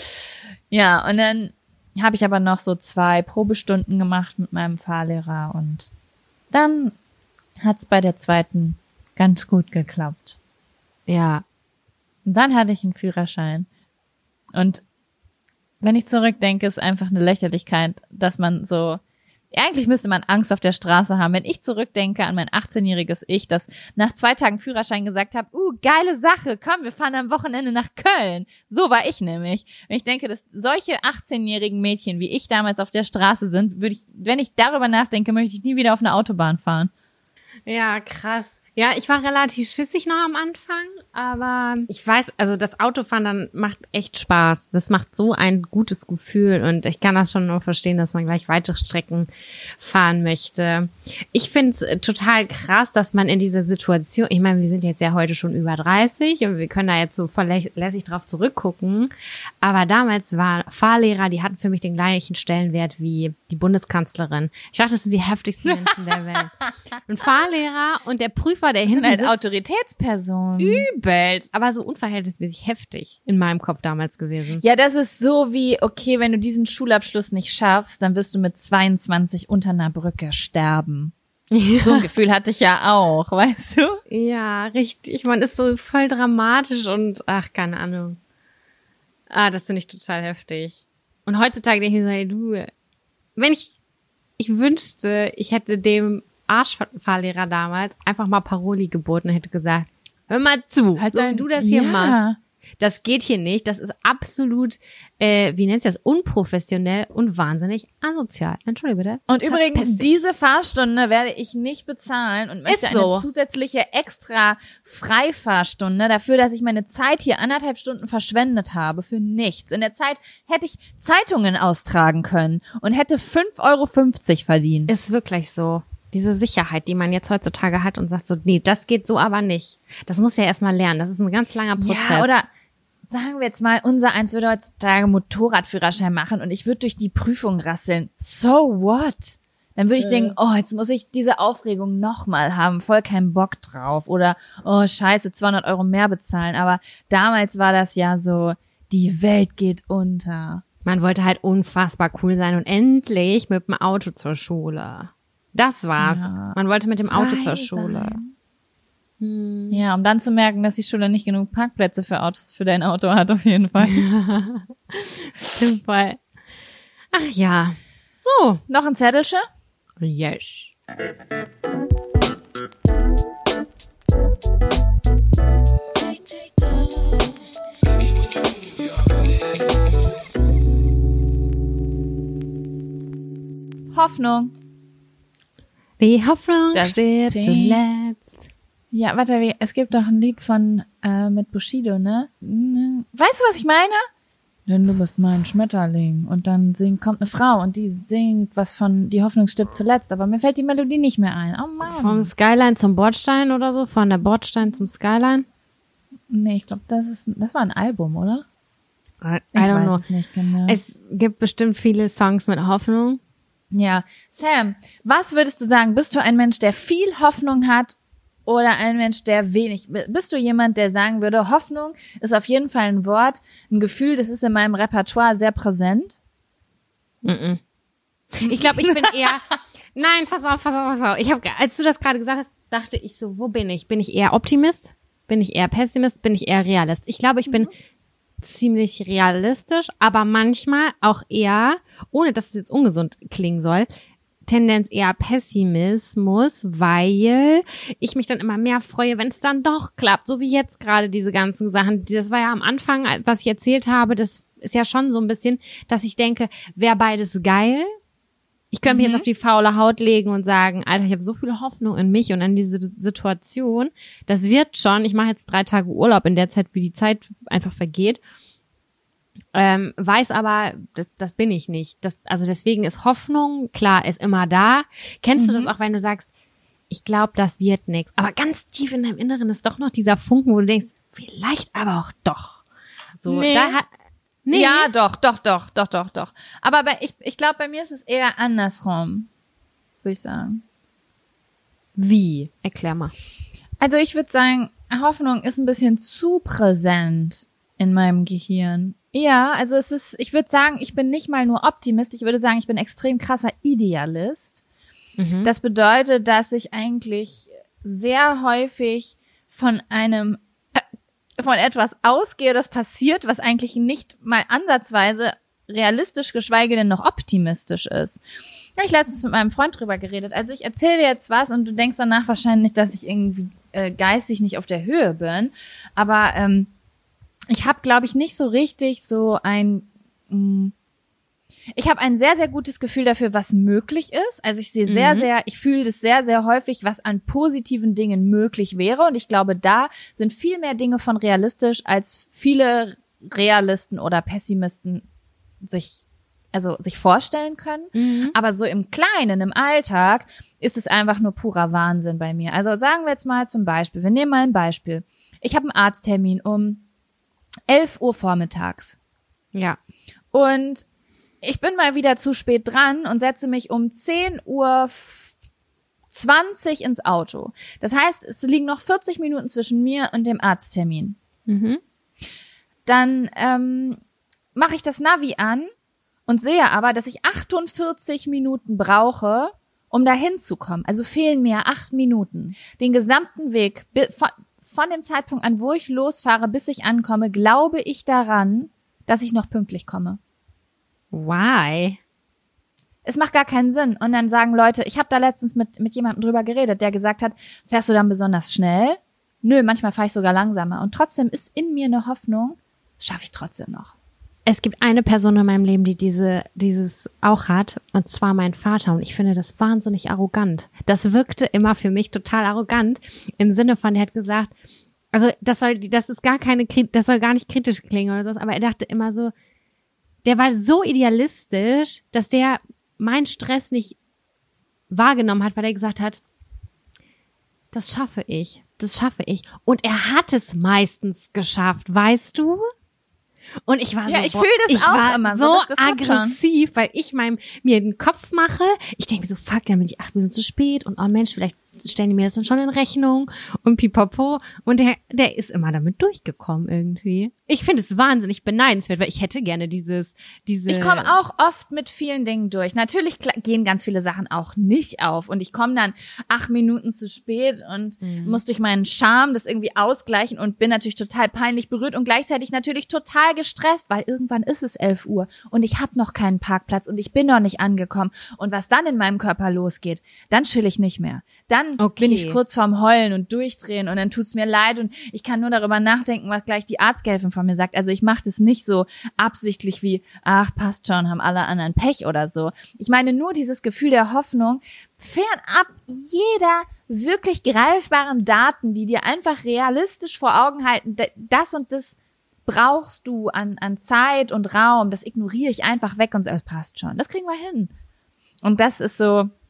Ja, und dann habe ich aber noch so zwei Probestunden gemacht mit meinem Fahrlehrer und dann hat's bei der zweiten ganz gut geklappt. Ja. Und dann hatte ich einen Führerschein. Und wenn ich zurückdenke, ist einfach eine Lächerlichkeit, dass man so, eigentlich müsste man Angst auf der Straße haben. Wenn ich zurückdenke an mein achtzehnjähriges Ich, das nach zwei Tagen Führerschein gesagt habe, uh, geile Sache, komm, wir fahren am Wochenende nach Köln. So war ich nämlich. Wenn ich denke, dass solche achtzehnjährigen Mädchen, wie ich damals auf der Straße sind, würde ich, wenn ich darüber nachdenke, möchte ich nie wieder auf eine Autobahn fahren. Ja, krass. Ja, ich war relativ schissig noch am Anfang, aber ich weiß, also das Autofahren dann macht echt Spaß. Das macht so ein gutes Gefühl und ich kann das schon nur verstehen, dass man gleich weitere Strecken fahren möchte. Ich finde es total krass, dass man in dieser Situation, ich meine, wir sind jetzt ja heute schon über dreißig und wir können da jetzt so verlässlich drauf zurückgucken, aber damals waren Fahrlehrer, die hatten für mich den gleichen Stellenwert wie die Bundeskanzlerin. Ich dachte, das sind die heftigsten Menschen der Welt. Ein Fahrlehrer und der Prüfer, der hinten als sitzt, Autoritätsperson. übelst, aber so unverhältnismäßig heftig in meinem Kopf damals gewesen. Ja, das ist so wie, okay, wenn du diesen Schulabschluss nicht schaffst, dann wirst du mit zweiundzwanzig unter einer Brücke sterben. So ein Gefühl hatte ich ja auch, weißt du? Ja, richtig. Man ist so voll dramatisch und ach, keine Ahnung. Ah, das finde ich total heftig. Und heutzutage denke ich mir so, hey, du, wenn ich, ich wünschte, ich hätte dem Arschfahrlehrer damals einfach mal Paroli geboten und hätte gesagt, hör mal zu, Halt so wie dein- du das hier ja. machst. Das geht hier nicht. Das ist absolut, äh, wie nennt sich das, unprofessionell und wahnsinnig asozial. Entschuldige bitte. Und übrigens, Verpiss dich. diese Fahrstunde werde ich nicht bezahlen und möchte Ist so. eine zusätzliche extra Freifahrstunde dafür, dass ich meine Zeit hier anderthalb Stunden verschwendet habe für nichts. In der Zeit hätte ich Zeitungen austragen können und hätte fünf Euro fünfzig verdient. Ist wirklich so. Diese Sicherheit, die man jetzt heutzutage hat und sagt so, nee, das geht so aber nicht. Das muss ja erstmal lernen. Das ist ein ganz langer Prozess. Ja, oder sagen wir jetzt mal, unser Eins würde heutzutage Motorradführerschein machen und ich würde durch die Prüfung rasseln. So what? Dann würde ich denken, oh, jetzt muss ich diese Aufregung nochmal haben, voll keinen Bock drauf. Oder, oh, scheiße, zweihundert Euro mehr bezahlen. Aber damals war das ja so, die Welt geht unter. Man wollte halt unfassbar cool sein und endlich mit dem Auto zur Schule. Das war's. Ja. Man wollte mit dem Auto Frei zur Schule. sein. Ja, um dann zu merken, dass die Schule nicht genug Parkplätze für Autos, für dein Auto hat, auf jeden Fall. Stimmt voll. Ach ja. So. Noch ein Zettelchen? Yes. Hoffnung. Die Hoffnung Das stirbt Team. zuletzt. Ja, warte, wie- es gibt doch ein Lied von äh, mit Bushido, ne? Weißt du, was ich meine? Denn du bist mein Schmetterling. Und dann singt, kommt eine Frau und die singt was von Die Hoffnung stirbt zuletzt. Aber mir fällt die Melodie nicht mehr ein. Oh Mann. Vom Skyline zum Bordstein oder so? Von der Bordstein zum Skyline? Nee, ich glaube, das ist, das war ein Album, oder? I Ich don't weiß know. es nicht genau. Es gibt bestimmt viele Songs mit Hoffnung. Ja. Sam, was würdest du sagen? Bist du ein Mensch, der viel Hoffnung hat oder ein Mensch, der wenig? Bist du jemand, der sagen würde, Hoffnung ist auf jeden Fall ein Wort, ein Gefühl, das ist in meinem Repertoire sehr präsent? Mm-mm. Ich glaube, ich bin eher... Nein, pass auf, pass auf, pass auf. Ich hab, als du das gerade gesagt hast, dachte ich so, wo bin ich? Bin ich eher Optimist? Bin ich eher Pessimist? Bin ich eher Realist? Ich glaube, ich bin mhm. ziemlich realistisch, aber manchmal auch eher, ohne dass es jetzt ungesund klingen soll, Tendenz eher Pessimismus, weil ich mich dann immer mehr freue, wenn es dann doch klappt, so wie jetzt gerade diese ganzen Sachen. Das war ja am Anfang, was ich erzählt habe, das ist ja schon so ein bisschen, dass ich denke, wäre beides geil. Ich könnte mich Mhm. jetzt auf die faule Haut legen und sagen, Alter, ich habe so viel Hoffnung in mich und an diese Situation. Das wird schon. Ich mache jetzt drei Tage Urlaub in der Zeit, wie die Zeit einfach vergeht. Ähm, weiß aber, das, das bin ich nicht. Das, also deswegen ist Hoffnung, klar, ist immer da. Kennst Mhm. du das auch, wenn du sagst, ich glaube, das wird nichts. Aber ganz tief in deinem Inneren ist doch noch dieser Funken, wo du denkst, vielleicht aber auch doch. So, Nee. da hat, nee. Ja, doch, doch, doch, doch, doch, doch. Aber bei, ich, ich glaube, bei mir ist es eher andersrum, würde ich sagen. Wie? Erklär mal. Also ich würde sagen, Hoffnung ist ein bisschen zu präsent in meinem Gehirn. Ja, also es ist, ich würde sagen, ich bin nicht mal nur Optimist, ich würde sagen, ich bin extrem krasser Idealist. Mhm. Das bedeutet, dass ich eigentlich sehr häufig von einem, äh, von etwas ausgehe, das passiert, was eigentlich nicht mal ansatzweise realistisch, geschweige denn noch optimistisch ist. Da habe ich letztens mit meinem Freund drüber geredet. Also ich erzähle dir jetzt was und du denkst danach wahrscheinlich, dass ich irgendwie äh, geistig nicht auf der Höhe bin. Aber ähm, ich habe, glaube ich, nicht so richtig so ein... Mh, ich habe ein sehr, sehr gutes Gefühl dafür, was möglich ist. Also ich sehe sehr, Mhm. sehr, ich fühle das sehr, sehr häufig, was an positiven Dingen möglich wäre. Und ich glaube, da sind viel mehr Dinge von realistisch, als viele Realisten oder Pessimisten sich, also sich vorstellen können. Mhm. Aber so im Kleinen, im Alltag, ist es einfach nur purer Wahnsinn bei mir. Also sagen wir jetzt mal zum Beispiel, wir nehmen mal ein Beispiel. Ich habe einen Arzttermin um elf Uhr vormittags. Ja. Und ich bin mal wieder zu spät dran und setze mich um zehn Uhr zwanzig ins Auto. Das heißt, es liegen noch vierzig Minuten zwischen mir und dem Arzttermin. Mhm. Dann ähm, mache ich das Navi an und sehe aber, dass ich achtundvierzig Minuten brauche, um da hinzukommen. Also fehlen mir acht Minuten. Den gesamten Weg, von, von dem Zeitpunkt an, wo ich losfahre, bis ich ankomme, glaube ich daran, dass ich noch pünktlich komme. Why? Es macht gar keinen Sinn. Und dann sagen Leute, ich habe da letztens mit mit jemandem drüber geredet, der gesagt hat, fährst du dann besonders schnell? Nö, manchmal fahre ich sogar langsamer. Und trotzdem ist in mir eine Hoffnung, das schaffe ich trotzdem noch. Es gibt eine Person in meinem Leben, die diese dieses auch hat, und zwar mein Vater. Und ich finde das wahnsinnig arrogant. Das wirkte immer für mich total arrogant, im Sinne von, der hat gesagt, also das soll, das ist gar keine, das soll gar nicht kritisch klingen oder so, aber er dachte immer so, der war so idealistisch, dass der meinen Stress nicht wahrgenommen hat, weil er gesagt hat, das schaffe ich, das schaffe ich. Und er hat es meistens geschafft, weißt du? Und ich war Ja, so, ich boah, fühl das ich auch war immer so, so das- das kommt schon. aggressiv, weil ich meinem, mir den Kopf mache. Ich denke mir so, fuck, dann bin ich acht Minuten zu spät und oh Mensch, vielleicht stellen die mir das dann schon in Rechnung und pipapo. Und der, der ist immer damit durchgekommen irgendwie. Ich finde es wahnsinnig beneidenswert, weil ich hätte gerne dieses, diese... Ich komme auch oft mit vielen Dingen durch. Natürlich kla- gehen ganz viele Sachen auch nicht auf und ich komme dann acht Minuten zu spät und Mhm. muss durch meinen Charme das irgendwie ausgleichen und bin natürlich total peinlich berührt und gleichzeitig natürlich total gestresst, weil irgendwann ist es elf Uhr und ich habe noch keinen Parkplatz und ich bin noch nicht angekommen. Und was dann in meinem Körper losgeht, dann chill ich nicht mehr. Dann Okay. bin ich kurz vorm Heulen und Durchdrehen und dann tut's mir leid und ich kann nur darüber nachdenken, was gleich die Arzthelferin von mir sagt. Also ich mache das nicht so absichtlich wie, ach, passt schon, haben alle anderen Pech oder so. Ich meine nur dieses Gefühl der Hoffnung, fernab jeder wirklich greifbaren Daten, die dir einfach realistisch vor Augen halten, das und das brauchst du an, an Zeit und Raum, das ignoriere ich einfach weg und sage, passt schon, das kriegen wir hin. Und das ist so,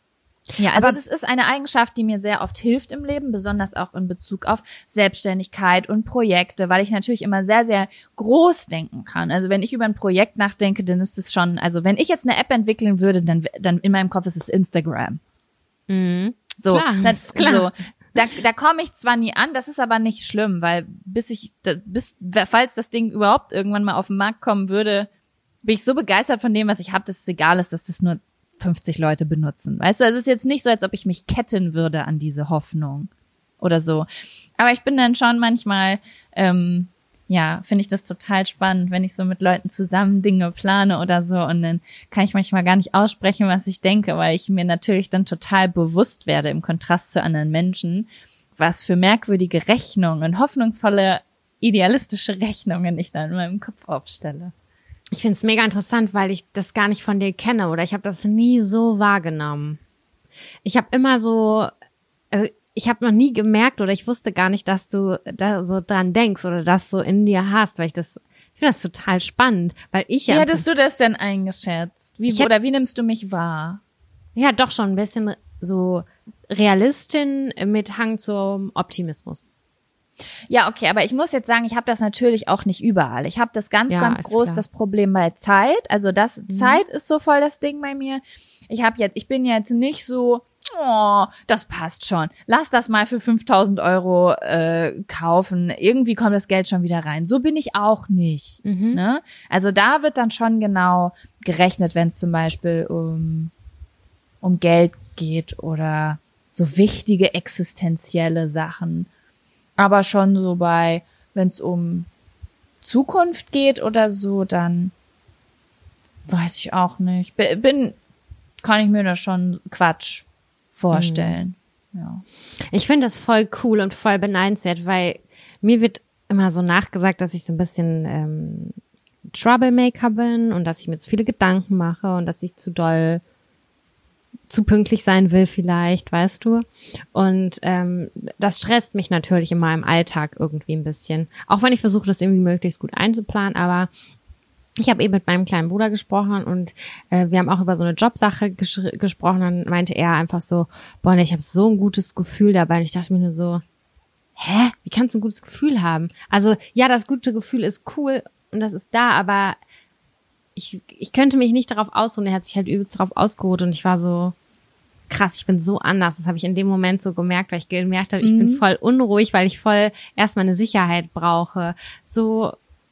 Ja, also Aber das ist eine Eigenschaft, die mir sehr oft hilft im Leben, besonders auch in Bezug auf Selbstständigkeit und Projekte, weil ich natürlich immer sehr, sehr groß denken kann. Also wenn ich über ein Projekt nachdenke, dann ist es schon, also wenn ich jetzt eine App entwickeln würde, dann, dann in meinem Kopf ist es Instagram. Mhm. So, Klar, das, ist klar. so. Da, da komme ich zwar nie an, das ist aber nicht schlimm, weil bis ich, bis, falls das Ding überhaupt irgendwann mal auf den Markt kommen würde, bin ich so begeistert von dem, was ich habe, dass es egal ist, dass das nur fünfzig Leute benutzen. Weißt du, also es ist jetzt nicht so, als ob ich mich ketten würde an diese Hoffnung oder so. Aber ich bin dann schon manchmal, ähm, ja, finde ich das total spannend, wenn ich so mit Leuten zusammen Dinge plane oder so und dann kann ich manchmal gar nicht aussprechen, was ich denke, weil ich mir natürlich dann total bewusst werde im Kontrast zu anderen Menschen, was für merkwürdige Rechnungen, hoffnungsvolle, idealistische Rechnungen ich dann in meinem Kopf aufstelle. Ich finde es mega interessant, weil ich das gar nicht von dir kenne oder ich habe das nie so wahrgenommen. Ich habe immer so, also ich habe noch nie gemerkt oder ich wusste gar nicht, dass du da so dran denkst oder das so in dir hast, weil ich das, ich finde das total spannend, weil ich ja. Wie hättest du das denn eingeschätzt? Wie, Ich hätt- oder wie nimmst du mich wahr? Ja, doch schon ein bisschen so Realistin mit Hang zum Optimismus. Ja, okay, aber ich muss jetzt sagen, ich habe das natürlich auch nicht überall. Ich habe das ganz, Ja, ganz ist groß, klar. das Problem bei Zeit. Also das Mhm. Zeit ist so voll das Ding bei mir. Ich habe jetzt, ich bin jetzt nicht so, oh, das passt schon. Lass das mal für fünftausend Euro äh, kaufen. Irgendwie kommt das Geld schon wieder rein. So bin ich auch nicht. Mhm. Ne? Also da wird dann schon genau gerechnet, wenn es zum Beispiel um um Geld geht oder so wichtige existenzielle Sachen. Aber schon so bei, wenn es um Zukunft geht oder so, dann weiß ich auch nicht. B- Bin, kann ich mir da schon Quatsch vorstellen. Ja. Ich finde das voll cool und voll beneidenswert, weil mir wird immer so nachgesagt, dass ich so ein bisschen ähm, Troublemaker bin und dass ich mir zu viele Gedanken mache und dass ich zu doll zu pünktlich sein will vielleicht, weißt du. Und ähm, das stresst mich natürlich in meinem Alltag irgendwie ein bisschen. Auch wenn ich versuche, das irgendwie möglichst gut einzuplanen, aber ich habe eben mit meinem kleinen Bruder gesprochen und äh, wir haben auch über so eine Jobsache gesch- gesprochen. Dann meinte er einfach so, boah, ne, ich habe so ein gutes Gefühl dabei. Und ich dachte mir nur so, hä, wie kannst du ein gutes Gefühl haben? Also ja, das gute Gefühl ist cool und das ist da, aber ich ich könnte mich nicht darauf ausruhen. Er hat sich halt übelst darauf ausgeruht und ich war so, krass, ich bin so anders. Das habe ich in dem Moment so gemerkt, weil ich gemerkt habe, ich Mhm. bin voll unruhig, weil ich voll erstmal eine Sicherheit brauche. So,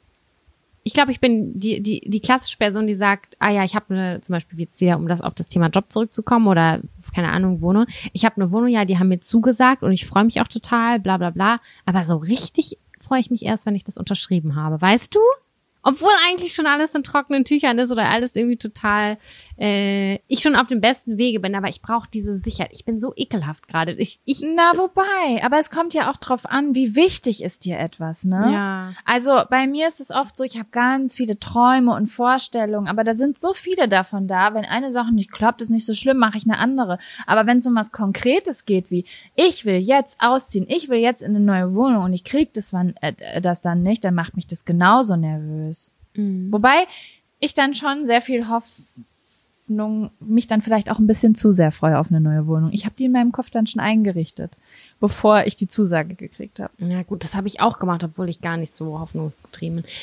ich glaube, ich bin die die die klassische Person, die sagt, ah ja, ich habe eine, zum Beispiel jetzt wieder, um das auf das Thema Job zurückzukommen oder keine Ahnung, Wohnung. Ich habe eine Wohnung, ja, die haben mir zugesagt und ich freue mich auch total, bla bla bla. Aber so richtig freue ich mich erst, wenn ich das unterschrieben habe. Weißt du? Obwohl eigentlich schon alles in trockenen Tüchern ist oder alles irgendwie total, äh, ich schon auf dem besten Wege bin, aber ich brauche diese Sicherheit. Ich bin so ekelhaft gerade. Ich, ich, Na, wobei, aber es kommt ja auch drauf an, wie wichtig ist dir etwas, ne? ja. Also bei mir ist es oft so, ich habe ganz viele Träume und Vorstellungen, aber da sind so viele davon da. Wenn eine Sache nicht klappt, ist nicht so schlimm, mache ich eine andere. Aber wenn es um was Konkretes geht, wie ich will jetzt ausziehen, ich will jetzt in eine neue Wohnung und ich krieg das, wann, äh, das dann nicht, dann macht mich das genauso nervös. Mhm. Wobei ich dann schon sehr viel Hoffnung, mich dann vielleicht auch ein bisschen zu sehr freue auf eine neue Wohnung. Ich habe die in meinem Kopf dann schon eingerichtet, bevor ich die Zusage gekriegt habe. Ja gut, das habe ich auch gemacht, obwohl ich gar nicht so hoffnungsgetrieben bin.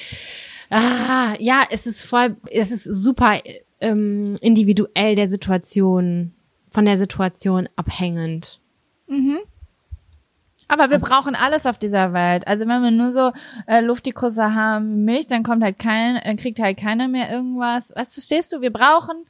Ah, ja, es ist voll, es ist super ähm, individuell der Situation, von der Situation abhängend. Mhm. Aber wir brauchen alles auf dieser Welt. Also wenn wir nur so äh, Luftikusse haben wie Milch, dann kommt halt kein, äh, kriegt halt keiner mehr irgendwas. Was verstehst du? Wir brauchen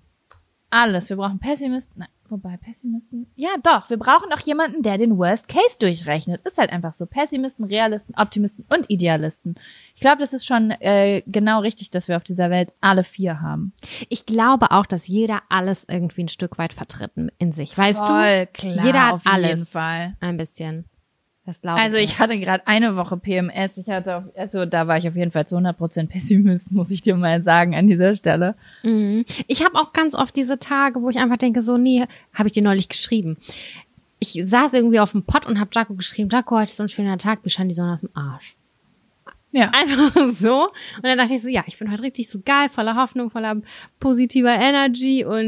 alles. Wir brauchen Pessimisten. Nein, wobei Pessimisten. Ja, doch. Wir brauchen auch jemanden, der den Worst Case durchrechnet. Ist halt einfach so. Pessimisten, Realisten, Optimisten und Idealisten. Ich glaube, das ist schon äh, genau richtig, dass wir auf dieser Welt alle vier haben. Ich glaube auch, dass jeder alles irgendwie ein Stück weit vertritt in sich. Weißt Voll du? klar, Jeder hat auf alles. jeden Fall. Ein bisschen. Das glaube Also ich hatte gerade eine Woche P M S. Ich hatte, auf, also da war ich auf jeden Fall zu hundert Prozent Pessimist, muss ich dir mal sagen an dieser Stelle. Mhm. Ich habe auch ganz oft diese Tage, wo ich einfach denke, so, nee, habe ich dir neulich geschrieben. Ich saß irgendwie auf dem Pott und habe Jaco geschrieben, Jaco, heute ist so ein schöner Tag, mir scheint die Sonne aus dem Arsch. Ja. Einfach so. Und dann dachte ich so, ja, ich bin heute richtig so geil, voller Hoffnung, voller positiver Energy und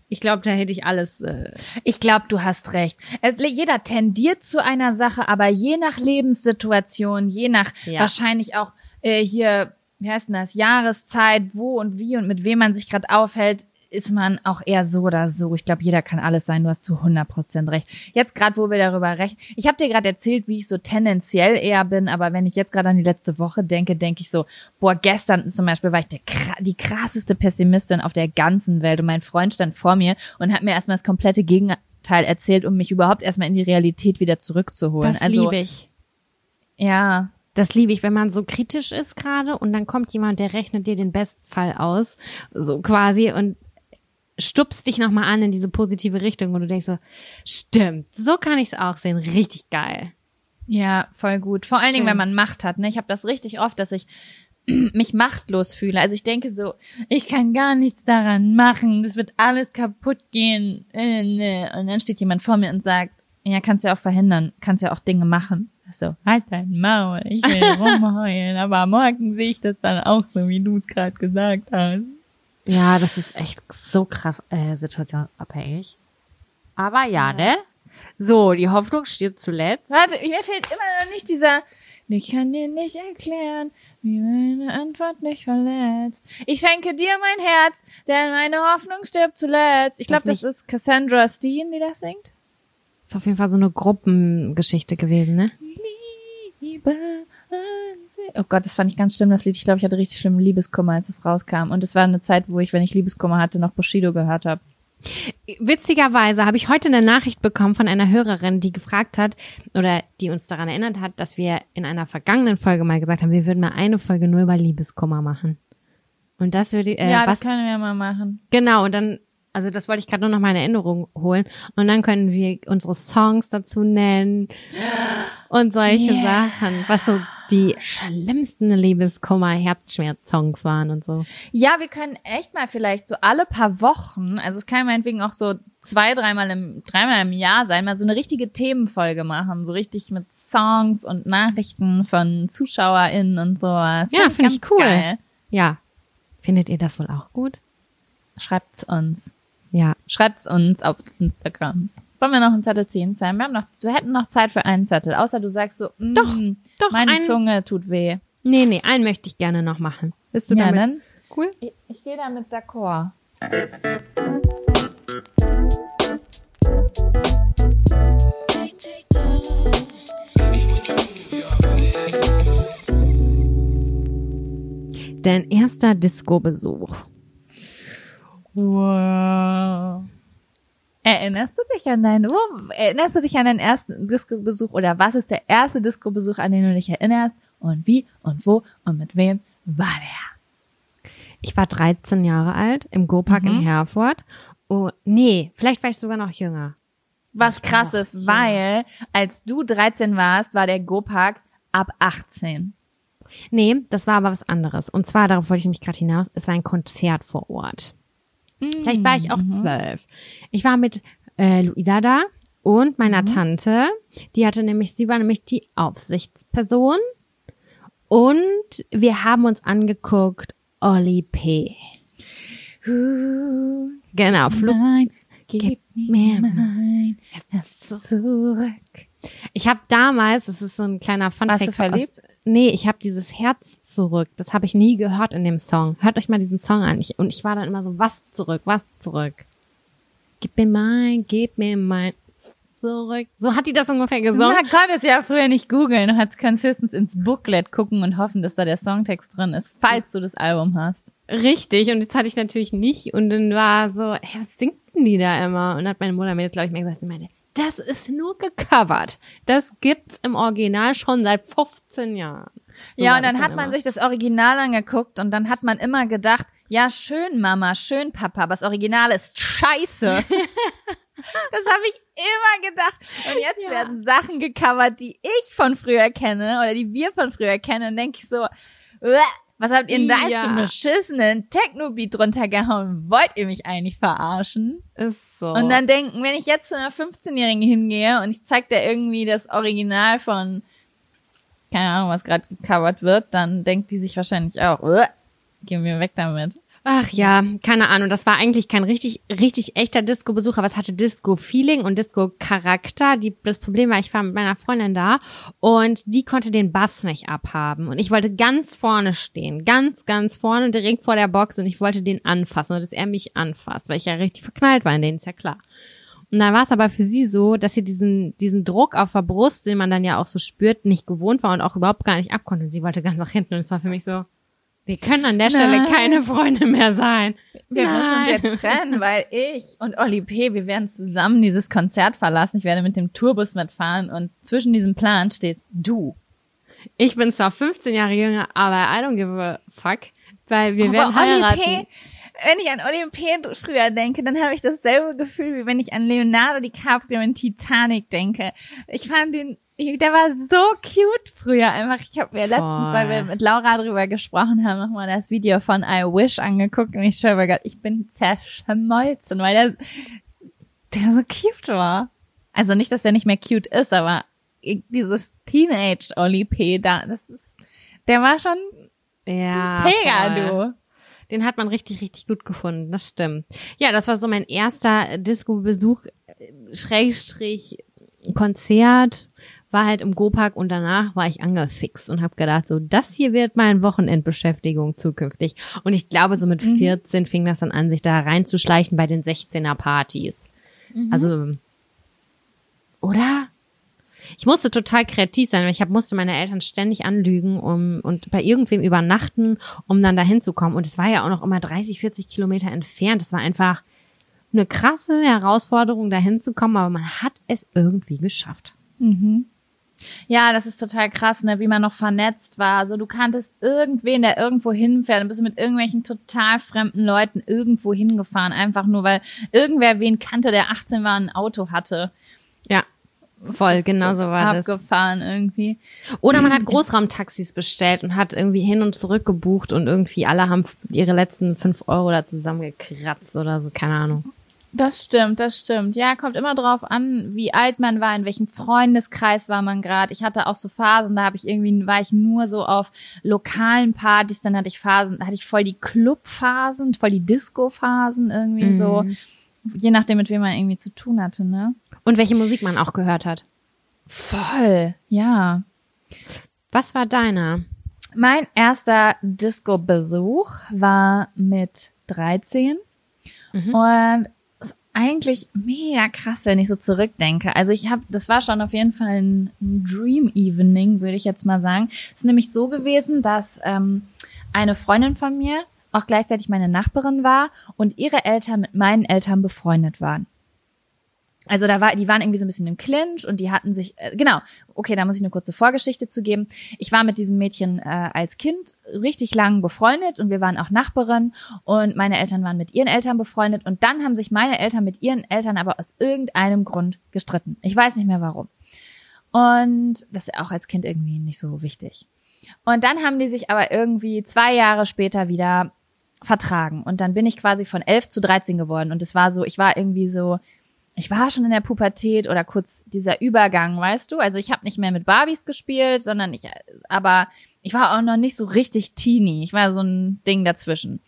Ich glaube, da hätte ich alles. Äh Ich glaube, du hast recht. Es, jeder tendiert zu einer Sache, aber je nach Lebenssituation, je nach Ja. wahrscheinlich auch äh, hier, wie heißt denn das, Jahreszeit, wo und wie und mit wem man sich gerade aufhält, ist man auch eher so oder so. Ich glaube, jeder kann alles sein. Du hast zu hundert Prozent recht. Jetzt gerade, wo wir darüber rechnen. Ich habe dir gerade erzählt, wie ich so tendenziell eher bin, aber wenn ich jetzt gerade an die letzte Woche denke, denke ich so, boah, gestern zum Beispiel war ich der, die krasseste Pessimistin auf der ganzen Welt und mein Freund stand vor mir und hat mir erstmal das komplette Gegenteil erzählt, um mich überhaupt erstmal in die Realität wieder zurückzuholen. Das also, liebe ich. Ja, Das liebe ich, wenn man so kritisch ist gerade und dann kommt jemand, der rechnet dir den Bestfall aus, so quasi, und stupst dich nochmal an in diese positive Richtung, wo du denkst so, stimmt, so kann ich es auch sehen, richtig geil. ja, voll gut. Vor allen Schön. Dingen, wenn man Macht hat. Ne? Ich habe das richtig oft, dass ich mich machtlos fühle. Also ich denke so, ich kann gar nichts daran machen, das wird alles kaputt gehen. Äh, ne. Und dann steht jemand vor mir und sagt, ja, kannst ja auch verhindern, kannst ja auch Dinge machen. So, halt dein Maul, ich will rumheulen, aber morgen sehe ich das dann auch so, wie du es gerade gesagt hast. Ja, das ist echt so krass äh, situationsabhängig. Aber ja, ne? So, die Hoffnung stirbt zuletzt. Warte, mir fehlt immer noch nicht dieser, ich kann dir nicht erklären, wie meine Antwort dich verletzt. Ich schenke dir mein Herz, denn meine Hoffnung stirbt zuletzt. Ich glaube, Das das ist Cassandra Steen, die das singt. Ist auf jeden Fall so eine Gruppengeschichte gewesen, ne? Liebe Oh Gott, das fand ich ganz schlimm, das Lied. Ich glaube, ich hatte richtig schlimmen Liebeskummer, als es rauskam. Und es war eine Zeit, wo ich, wenn ich Liebeskummer hatte, noch Bushido gehört habe. Witzigerweise habe ich heute eine Nachricht bekommen von einer Hörerin, die gefragt hat oder die uns daran erinnert hat, dass wir in einer vergangenen Folge mal gesagt haben, wir würden mal eine Folge nur über Liebeskummer machen. Und das würde äh, ja, was das können wir mal machen. genau, und dann, also das wollte ich gerade nur noch mal in Erinnerung holen. Und dann können wir unsere Songs dazu nennen und solche Yeah. Sachen, was so die schlimmsten Liebeskummer-Herzschmerz-Songs waren und so. Ja, wir können echt mal vielleicht so alle paar Wochen, also es kann meinetwegen auch so zwei, dreimal im, dreimal im Jahr sein, mal so eine richtige Themenfolge machen, so richtig mit Songs und Nachrichten von ZuschauerInnen und sowas. Ja, finde ich cool. Geil. Ja. Findet ihr das wohl auch gut? Schreibt's uns. Ja. Schreibt's uns auf Instagram. Wollen wir noch einen Zettel ziehen, Sam? Wir haben noch, wir hätten noch Zeit für einen Zettel, außer du sagst so, mm, Doch, doch, meine ein- Zunge tut weh. Nee, nee, einen möchte ich gerne noch machen. Bist du Ja, damit dann? cool? Ich, ich gehe damit d'accord. Dein erster Disco-Besuch. Wow. Erinnerst du dich an deinen, wo, erinnerst du dich an deinen ersten Disco-Besuch oder was ist der erste Disco-Besuch, an den du dich erinnerst und wie und wo und mit wem war der? Ich war dreizehn Jahre alt im Go-Park Mhm. in Herford. Oh, nee, vielleicht war ich sogar noch jünger. Was Ich war krass noch ist, jünger. weil als du dreizehn warst, war der Go-Park ab achtzehn. Nee, das war aber was anderes. Und zwar, darauf wollte ich nämlich gerade hinaus, es war ein Konzert vor Ort. Vielleicht war ich auch zwölf. Ich war mit äh, Luisa da und meiner Tante. Die hatte nämlich, sie war nämlich die Aufsichtsperson. Und wir haben uns angeguckt Oli P. Uh, Genau, Flug. nein, Gib gib mir mir mein Herz zurück. Ich habe damals, das ist so ein kleiner Funfact. Warst du verliebt? Aus, nee, ich habe dieses Herz zurück. Das habe ich nie gehört in dem Song. Hört euch mal diesen Song an. Ich, und ich war dann immer so, was zurück, was zurück. Gib mir mein, gib mir mein zurück. So hat die das ungefähr gesungen. Man konnte es ja früher nicht googeln. Du kannst höchstens ins Booklet gucken und hoffen, dass da der Songtext drin ist, falls du das Album hast. Richtig, und das hatte ich natürlich nicht. Und dann war so, hey, was singt denn die da immer? Und dann hat meine Mutter mir jetzt, glaube ich, mal gesagt, sie meinte, das ist nur gecovert. Das gibt's im Original schon seit fünfzehn Jahren. So ja, war und das dann hat man immer. sich das Original angeguckt und dann hat man immer gedacht, ja, schön Mama, schön Papa, aber das Original ist scheiße. Das habe ich immer gedacht. Und jetzt Ja. werden Sachen gecovert, die ich von früher kenne oder die wir von früher kennen. Und denke ich so, "Uah, was habt ihr denn da jetzt Ja. für einen beschissenen Techno-Beat drunter gehauen? Wollt ihr mich eigentlich verarschen? Ist so. Und dann denken, wenn ich jetzt zu einer fünfzehnjährigen hingehe und ich zeig dir irgendwie das Original von, keine Ahnung, was gerade gecovert wird, dann denkt die sich wahrscheinlich auch, "Uah, geh mir weg damit. Ach ja, keine Ahnung, das war eigentlich kein richtig, richtig echter Disco-Besuch, aber es hatte Disco-Feeling und Disco-Charakter. Die, das Problem war, ich war mit meiner Freundin da und die konnte den Bass nicht abhaben. Und ich wollte ganz vorne stehen, ganz, ganz vorne, direkt vor der Box und ich wollte den anfassen und dass er mich anfasst, weil ich ja richtig verknallt war in den, ist ja klar. Und dann war es aber für sie so, dass sie diesen diesen Druck auf der Brust, den man dann ja auch so spürt, nicht gewohnt war und auch überhaupt gar nicht abkonnte. Und sie wollte ganz nach hinten und es war für mich so, wir können an der Stelle Nein. keine Freunde mehr sein. Wir Nein. müssen uns jetzt trennen, weil ich und Oli P., wir werden zusammen dieses Konzert verlassen. Ich werde mit dem Tourbus mitfahren und zwischen diesem Plan stehst du. Ich bin zwar fünfzehn Jahre jünger, aber I don't give a fuck, weil wir aber werden Oli heiraten. P., wenn ich an Oli P. früher denke, dann habe ich dasselbe Gefühl, wie wenn ich an Leonardo DiCaprio in Titanic denke. Ich fand den Der war so cute früher einfach. Ich habe mir letztens, Voll. weil wir mit Laura drüber gesprochen haben, nochmal das Video von I Wish angeguckt und ich schwöre Gott, ich bin zerschmolzen, weil der, der so cute war. Also nicht, dass er nicht mehr cute ist, aber dieses Teenage-Oli P. da, das ist, der war schon ja, mega, du. Den hat man richtig, richtig gut gefunden, das stimmt. Ja, das war so mein erster Disco-Besuch, Schrägstrich, Konzert. War halt im Go-Park und danach war ich angefixt und habe gedacht, so, das hier wird meine Wochenendbeschäftigung zukünftig. Und ich glaube, so mit mhm. vierzehn fing das dann an, sich da reinzuschleichen bei den sechzehner-Partys. Mhm. Also, oder? Ich musste total kreativ sein, weil ich hab, musste meine Eltern ständig anlügen um, und bei irgendwem übernachten, um dann da hinzukommen. Und es war ja auch noch immer dreißig, vierzig Kilometer entfernt. Das war einfach eine krasse Herausforderung, da hinzukommen, aber man hat es irgendwie geschafft. Mhm. Ja, das ist total krass, ne, wie man noch vernetzt war. Also du kanntest irgendwen, der irgendwo hinfährt und bist mit irgendwelchen total fremden Leuten irgendwo hingefahren, einfach nur, weil irgendwer wen kannte, der achtzehn war und ein Auto hatte. Ja, voll, genau so war das. Abgefahren irgendwie. Oder man hat Großraumtaxis bestellt und hat irgendwie hin und zurück gebucht und irgendwie alle haben ihre letzten fünf Euro da zusammengekratzt oder so, keine Ahnung. Das stimmt, das stimmt. Ja, kommt immer drauf an, wie alt man war, in welchem Freundeskreis war man gerade. Ich hatte auch so Phasen, da habe ich irgendwie, war ich nur so auf lokalen Partys, dann hatte ich Phasen, da hatte ich voll die Clubphasen, voll die Disco-Phasen irgendwie mhm. so. Je nachdem, mit wem man irgendwie zu tun hatte, ne? Und welche Musik man auch gehört hat. Voll, ja. Was war deiner? Mein erster Disco-Besuch war mit dreizehn mhm. und eigentlich mega krass, wenn ich so zurückdenke. Also ich habe, das war schon auf jeden Fall ein Dream Evening, würde ich jetzt mal sagen. Es ist nämlich so gewesen, dass ähm, eine Freundin von mir auch gleichzeitig meine Nachbarin war und ihre Eltern mit meinen Eltern befreundet waren. Also da war, die waren irgendwie so ein bisschen im Clinch und die hatten sich, äh, genau, okay, da muss ich eine kurze Vorgeschichte zu geben. Ich war mit diesem Mädchen äh, als Kind richtig lang befreundet und wir waren auch Nachbarn und meine Eltern waren mit ihren Eltern befreundet und dann haben sich meine Eltern mit ihren Eltern aber aus irgendeinem Grund gestritten. Ich weiß nicht mehr warum. Und das ist auch als Kind irgendwie nicht so wichtig. Und dann haben die sich aber irgendwie zwei Jahre später wieder vertragen und dann bin ich quasi von elf zu dreizehn geworden und es war so, ich war irgendwie so, ich war schon in der Pubertät oder kurz dieser Übergang, weißt du? Also ich habe nicht mehr mit Barbies gespielt, sondern ich, aber ich war auch noch nicht so richtig teeny. Ich war so ein Ding dazwischen.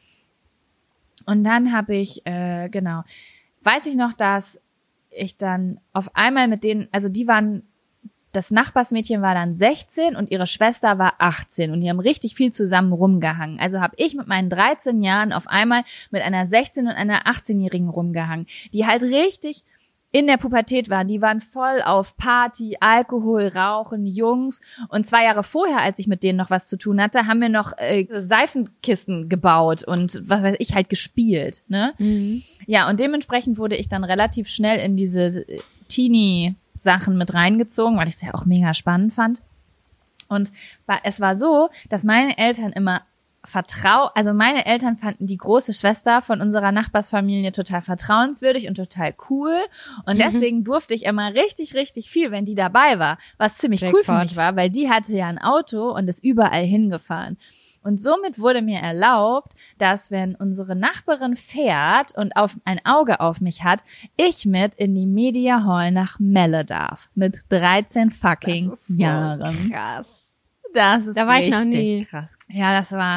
Und dann habe ich, äh, genau, weiß ich noch, dass ich dann auf einmal mit denen, also die waren, das Nachbarsmädchen war dann sechzehn und ihre Schwester war achtzehn und die haben richtig viel zusammen rumgehangen. Also habe ich mit meinen dreizehn Jahren auf einmal mit einer sechzehn- und einer achtzehnjährigen rumgehangen, die halt richtig in der Pubertät waren. Die waren voll auf Party, Alkohol, Rauchen, Jungs. Und zwei Jahre vorher, als ich mit denen noch was zu tun hatte, haben wir noch äh, Seifenkisten gebaut und was weiß ich, halt gespielt. Ne? Mhm. Ja, und dementsprechend wurde ich dann relativ schnell in diese Teenie-Sachen mit reingezogen, weil ich es ja auch mega spannend fand. Und es war so, dass meine Eltern immer Vertrau, also meine Eltern fanden die große Schwester von unserer Nachbarsfamilie total vertrauenswürdig und total cool und deswegen durfte ich immer richtig, richtig viel, wenn die dabei war, was ziemlich cool für mich war, weil die hatte ja ein Auto und ist überall hingefahren. Und somit wurde mir erlaubt, dass wenn unsere Nachbarin fährt und auf, ein Auge auf mich hat, ich mit in die Media Hall nach Melle darf. Mit dreizehn fucking das ist so Jahren. Krass. Das ist da war richtig ich noch nie. krass. Ja, das war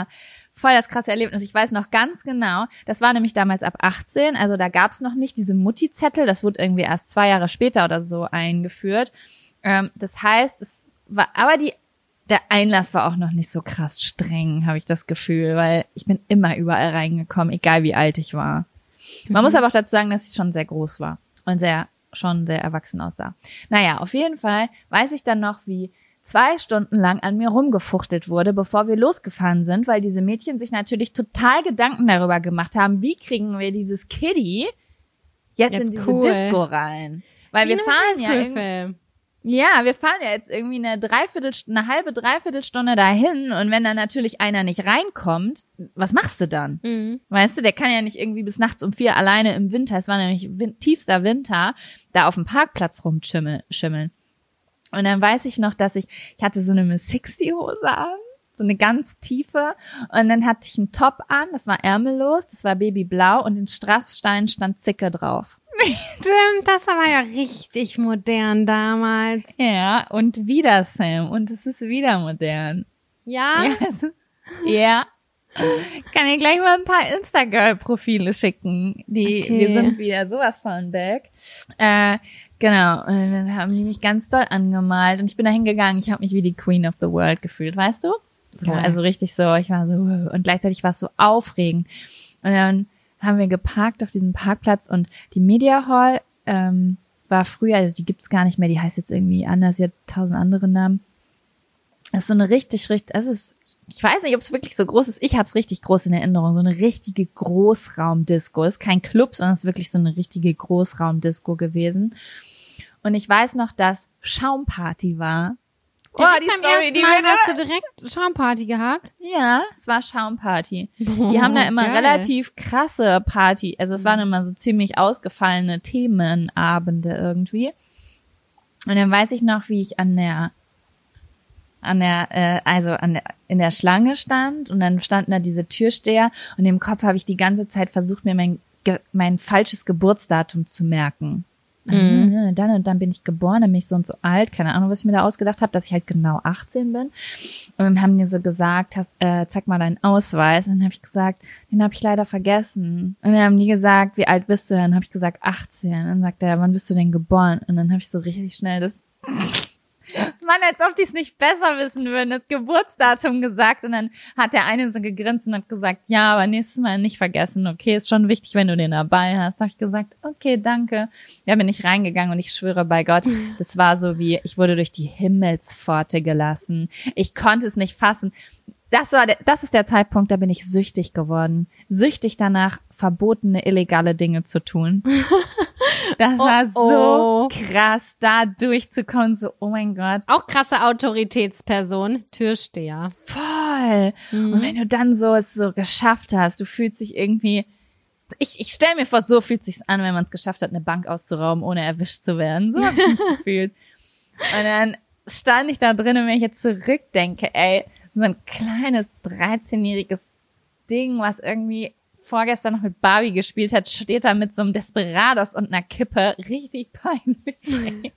voll das krasse Erlebnis. Ich weiß noch ganz genau, das war nämlich damals ab achtzehn, also da gab's noch nicht diese Mutti-Zettel, das wurde irgendwie erst zwei Jahre später oder so eingeführt. Ähm, das heißt, es war, aber die, der Einlass war auch noch nicht so krass streng, habe ich das Gefühl, weil ich bin immer überall reingekommen, egal wie alt ich war. Man mhm. muss aber auch dazu sagen, dass ich schon sehr groß war und sehr, schon sehr erwachsen aussah. Naja, auf jeden Fall weiß ich dann noch, wie zwei Stunden lang an mir rumgefuchtelt wurde, bevor wir losgefahren sind, weil diese Mädchen sich natürlich total Gedanken darüber gemacht haben, wie kriegen wir dieses Kiddie jetzt, jetzt in diese cool. Disco rein. Weil wie wir fahren ja irgendwie, ja, wir fahren ja jetzt irgendwie eine Dreiviertelstunde, eine halbe Dreiviertelstunde dahin und wenn dann natürlich einer nicht reinkommt, was machst du dann? Mhm. Weißt du, der kann ja nicht irgendwie bis nachts um vier alleine im Winter, es war nämlich win- tiefster Winter, da auf dem Parkplatz rumschimmeln. Und dann weiß ich noch, dass ich, ich hatte so eine Miss Sixty-Hose an, so eine ganz tiefe. Und dann hatte ich einen Top an, das war ärmellos, das war babyblau und in Strassstein stand Zicke drauf. Stimmt, das war ja richtig modern damals. Ja, und wieder Sam. Und es ist wieder modern. Ja? Ja. ja. Kann ich gleich mal ein paar Instagram-Profile schicken. Die, okay. Wir sind wieder sowas von back. Äh, genau. Und dann haben die mich ganz doll angemalt. Und ich bin da hingegangen. Ich habe mich wie die Queen of the World gefühlt, weißt du? So, ja. Also richtig so. Ich war so, und gleichzeitig war es so aufregend. Und dann haben wir geparkt auf diesem Parkplatz und die Media Hall ähm, war früher, also die gibt's gar nicht mehr, die heißt jetzt irgendwie anders, sie hat tausend andere Namen. Das ist so eine richtig, richtig, also es ist, ich weiß nicht, ob es wirklich so groß ist, ich habe es richtig groß in Erinnerung, so eine richtige Großraumdisco, ist kein Club, sondern es ist wirklich so eine richtige Großraumdisco gewesen. Und ich weiß noch, dass Schaumparty war. Oh, die beim Story, ersten die Mal hast du direkt Schaumparty gehabt? Ja, es war Schaumparty. Oh, die haben da immer geil. relativ krasse Party. Also es waren immer so ziemlich ausgefallene Themenabende irgendwie. Und dann weiß ich noch, wie ich an der, an der, äh, also an der, in der Schlange stand und dann standen da diese Türsteher und im Kopf habe ich die ganze Zeit versucht, mir mein, mein falsches Geburtsdatum zu merken. Mhm. Dann und dann bin ich geboren, dann bin ich so und so alt, keine Ahnung, was ich mir da ausgedacht habe, dass ich halt genau achtzehn bin. Und dann haben die so gesagt, hast, äh, zeig mal deinen Ausweis. Und dann habe ich gesagt, den habe ich leider vergessen. Und dann haben die gesagt, wie alt bist du denn? Dann habe ich gesagt, achtzehn. Und dann sagt er, wann bist du denn geboren? Und dann habe ich so richtig schnell das Mann, als ob die es nicht besser wissen würden, das Geburtsdatum gesagt. Und dann hat der eine so gegrinst und hat gesagt, ja, aber nächstes Mal nicht vergessen. Okay, ist schon wichtig, wenn du den dabei hast. Da habe ich gesagt, okay, danke. Ja, bin ich reingegangen und ich schwöre bei Gott, das war so wie, ich wurde durch die Himmelspforte gelassen. Ich konnte es nicht fassen. Das war der, das ist der Zeitpunkt, da bin ich süchtig geworden. Süchtig danach, verbotene, illegale Dinge zu tun. Das oh, war so oh. krass, da durchzukommen, so, oh mein Gott. Auch krasse Autoritätsperson, Türsteher. Voll. Mhm. Und wenn du dann so es so geschafft hast, du fühlst dich irgendwie, ich, ich stell mir vor, so fühlt sich's an, wenn man es geschafft hat, eine Bank auszurauben, ohne erwischt zu werden. So hab ich mich gefühlt. Und dann stand ich da drin und wenn ich jetzt zurückdenke, ey, so ein kleines dreizehnjähriges Ding, was irgendwie vorgestern noch mit Barbie gespielt hat, steht da mit so einem Desperados und einer Kippe. Richtig peinlich. In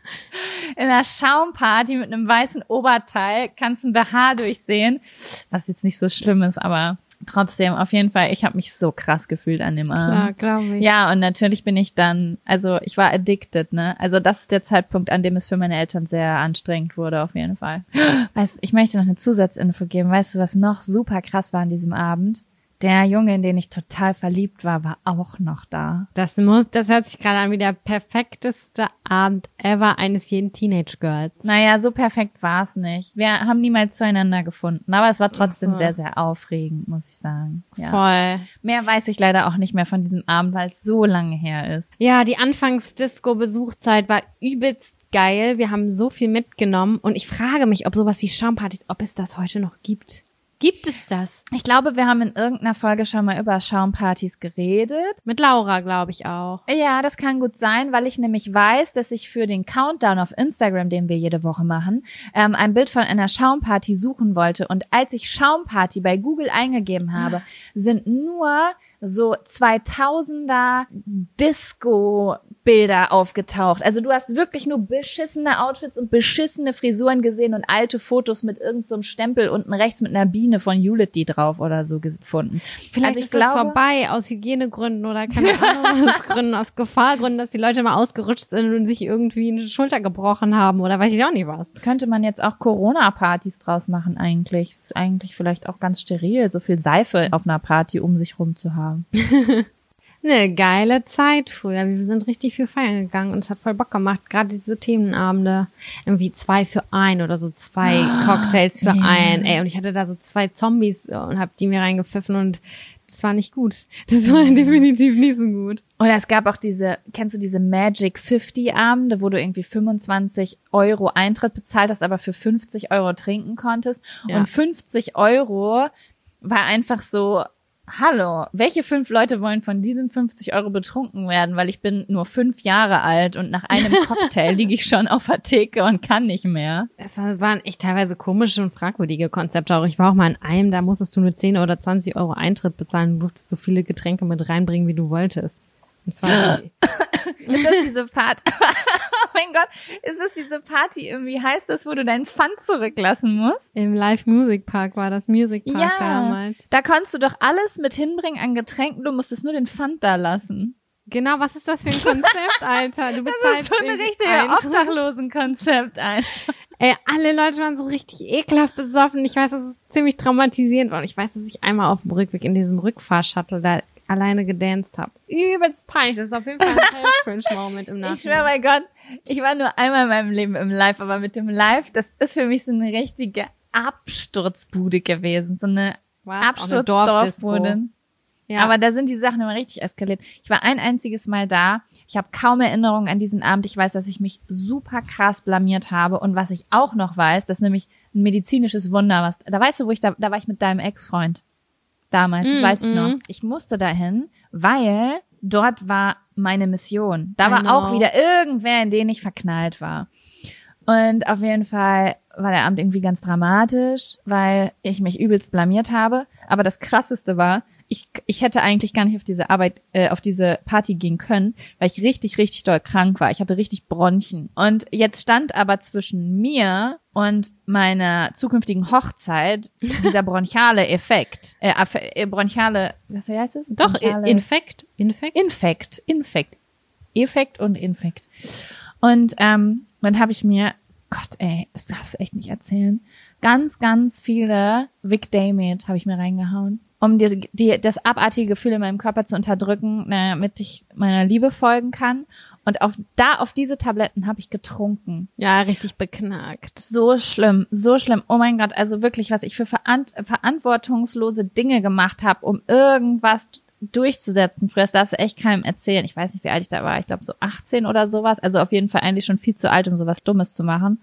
einer Schaumparty mit einem weißen Oberteil kannst du ein B H durchsehen, was jetzt nicht so schlimm ist, aber trotzdem, auf jeden Fall, ich habe mich so krass gefühlt an dem Abend. Klar, glaube ich. Ja, und natürlich bin ich dann, also ich war addicted, ne? Also das ist der Zeitpunkt, an dem es für meine Eltern sehr anstrengend wurde, auf jeden Fall. Weißt du, ich möchte noch eine Zusatzinfo geben. Weißt du, was noch super krass war an diesem Abend? Der Junge, in den ich total verliebt war, war auch noch da. Das muss, das hört sich gerade an wie der perfekteste Abend ever eines jeden Teenage Girls. Naja, so perfekt war es nicht. Wir haben niemals zueinander gefunden, aber es war trotzdem Ach so. sehr, sehr aufregend, muss ich sagen. Ja. Voll. Mehr weiß ich leider auch nicht mehr von diesem Abend, weil es so lange her ist. Ja, die Anfangs-Disco-Besuchzeit war übelst geil. Wir haben so viel mitgenommen und ich frage mich, ob sowas wie Schaumpartys, ob es das heute noch gibt. Gibt es das? Ich glaube, wir haben in irgendeiner Folge schon mal über Schaumpartys geredet. Mit Laura, glaube ich auch. Ja, das kann gut sein, weil ich nämlich weiß, dass ich für den Countdown auf Instagram, den wir jede Woche machen, ähm, ein Bild von einer Schaumparty suchen wollte. Und als ich Schaumparty bei Google eingegeben habe, sind nur so zweitausender Disco Bilder aufgetaucht. Also du hast wirklich nur beschissene Outfits und beschissene Frisuren gesehen und alte Fotos mit irgendeinem so Stempel unten rechts mit einer Biene von Unity drauf oder so gefunden. Vielleicht also ich ist glaube, das vorbei aus Hygienegründen oder keine Ahnung, aus Gründen, aus Gefahrgründen, dass die Leute mal ausgerutscht sind und sich irgendwie eine Schulter gebrochen haben oder weiß ich auch nicht was. Könnte man jetzt auch Corona-Partys draus machen eigentlich. Ist eigentlich vielleicht auch ganz steril, so viel Seife auf einer Party um sich rum zu haben. Eine geile Zeit früher. Wir sind richtig viel feiern gegangen und es hat voll Bock gemacht. Gerade diese Themenabende. Irgendwie zwei für ein oder so zwei ah, Cocktails für yeah. ein. Ey, und ich hatte da so zwei Zombies und hab die mir reingepfiffen und das war nicht gut. Das war definitiv nicht so gut. Oder es gab auch diese, kennst du diese Magic fünfzig Abende, wo du irgendwie fünfundzwanzig Euro Eintritt bezahlt hast, aber für fünfzig Euro trinken konntest. Ja. Und fünfzig Euro war einfach so, hallo, welche fünf Leute wollen von diesen fünfzig Euro betrunken werden? Weil ich bin nur fünf Jahre alt und nach einem Cocktail liege ich schon auf der Theke und kann nicht mehr. Es waren echt teilweise komische und fragwürdige Konzepte. Auch ich war auch mal in einem, da musstest du nur zehn oder zwanzig Euro Eintritt bezahlen. Du durftest so viele Getränke mit reinbringen, wie du wolltest. Und zwar ist das diese Party? Oh mein Gott, ist das diese Party? Irgendwie heißt das, wo du deinen Pfand zurücklassen musst? Im Live Music Park war das Music Park ja, damals. Da konntest du doch alles mit hinbringen an Getränken, du musstest nur den Pfand da lassen. Genau, was ist das für ein Konzept, Alter? Du bezahlst das ist so ein richtiger Obdachlosen-Konzept einfach. Ey, alle Leute waren so richtig ekelhaft besoffen. Ich weiß, das ist ziemlich traumatisierend und ich weiß, dass ich einmal auf dem Rückweg in diesem Rückfahrshuttle da alleine gedanced habe. Übelst peinlich. Das ist auf jeden Fall ein Cringe-Moment im Nachhinein. Ich schwör bei Gott, ich war nur einmal in meinem Leben im Live, aber mit dem Live, das ist für mich so eine richtige Absturzbude gewesen. So eine Absturzdorfbude. Ja. Aber da sind die Sachen immer richtig eskaliert. Ich war ein einziges Mal da. Ich habe kaum Erinnerungen an diesen Abend. Ich weiß, dass ich mich super krass blamiert habe. Und was ich auch noch weiß, das ist nämlich ein medizinisches Wunder. Was, da weißt du, wo ich da, da war ich mit deinem Ex-Freund. Damals, das mm, weiß ich mm. noch. Ich musste dahin, weil dort war meine Mission. Da war auch wieder irgendwer, in den ich verknallt war. Und auf jeden Fall war der Abend irgendwie ganz dramatisch, weil ich mich übelst blamiert habe. Aber das Krasseste war, ich ich hätte eigentlich gar nicht auf diese Arbeit, äh, auf diese Party gehen können, weil ich richtig, richtig doll krank war. Ich hatte richtig Bronchien. Und jetzt stand aber zwischen mir und meiner zukünftigen Hochzeit dieser bronchiale Effekt. Äh, äh, bronchiale, was heißt es? Doch, bronchiale, Infekt. Infekt? Infekt. Infekt. Effekt und Infekt. Und ähm, dann habe ich mir, Gott ey, das darfst du echt nicht erzählen, ganz, ganz viele Vic Damate habe ich mir reingehauen, um die, die, das abartige Gefühl in meinem Körper zu unterdrücken, damit ich meiner Liebe folgen kann. Und auf da auf diese Tabletten habe ich getrunken. Ja, richtig beknackt. So schlimm, so schlimm. Oh mein Gott, also wirklich, was ich für verant- verantwortungslose Dinge gemacht habe, um irgendwas durchzusetzen. Früher, das darfst du echt keinem erzählen. Ich weiß nicht, wie alt ich da war. Ich glaube so achtzehn oder sowas. Also auf jeden Fall eigentlich schon viel zu alt, um sowas Dummes zu machen.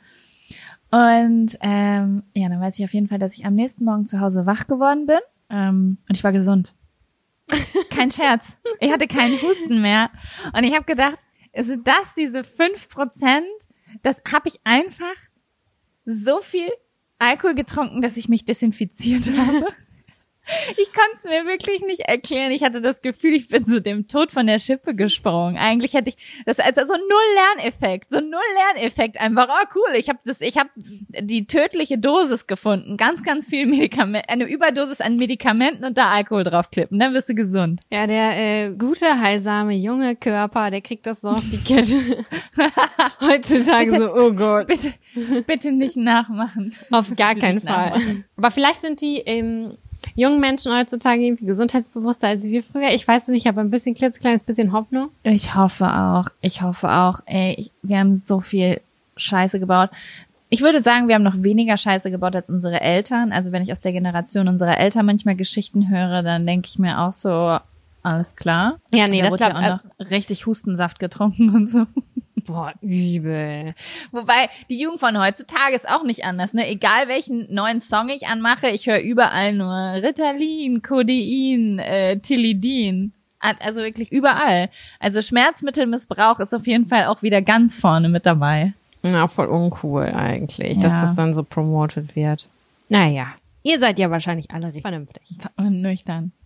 Und ähm, ja, dann weiß ich auf jeden Fall, dass ich am nächsten Morgen zu Hause wach geworden bin. Ähm, und ich war gesund. Kein Scherz. Ich hatte keinen Husten mehr. Und ich habe gedacht, ist das diese fünf Prozent? Das habe ich einfach so viel Alkohol getrunken, dass ich mich desinfiziert habe. Ich konnte es mir wirklich nicht erklären. Ich hatte das Gefühl, ich bin so dem Tod von der Schippe gesprungen. Eigentlich hätte ich das also so null Lerneffekt, so null Lerneffekt einfach. Oh cool, ich habe das, ich habe die tödliche Dosis gefunden. Ganz, ganz viel Medikament, eine Überdosis an Medikamenten und da Alkohol draufklippen, dann wirst du gesund. Ja, der äh, gute, heilsame, junge Körper, der kriegt das so auf die Kette. Heutzutage bitte, so, oh Gott. Bitte, bitte nicht nachmachen. Auf gar keinen Fall. Nachmachen. Aber vielleicht sind die ähm, jungen Menschen heutzutage irgendwie gesundheitsbewusster als wir früher. Ich weiß es nicht, aber ein bisschen klitzekleines bisschen Hoffnung. Ich hoffe auch. Ich hoffe auch. Ey, ich, wir haben so viel Scheiße gebaut. Ich würde sagen, wir haben noch weniger Scheiße gebaut als unsere Eltern. Also wenn ich aus der Generation unserer Eltern manchmal Geschichten höre, dann denke ich mir auch so, alles klar. Ja, nee, da das wurde ja auch noch richtig Hustensaft getrunken und so. Boah, übel. Wobei, die Jugend von heutzutage ist auch nicht anders, ne? Egal welchen neuen Song ich anmache, ich höre überall nur Ritalin, Codein, äh, Tilidin. Also wirklich überall. Also Schmerzmittelmissbrauch ist auf jeden Fall auch wieder ganz vorne mit dabei. Na, voll uncool eigentlich, ja, dass das dann so promoted wird. Naja, ihr seid ja wahrscheinlich alle recht vernünftig. Und nüchtern.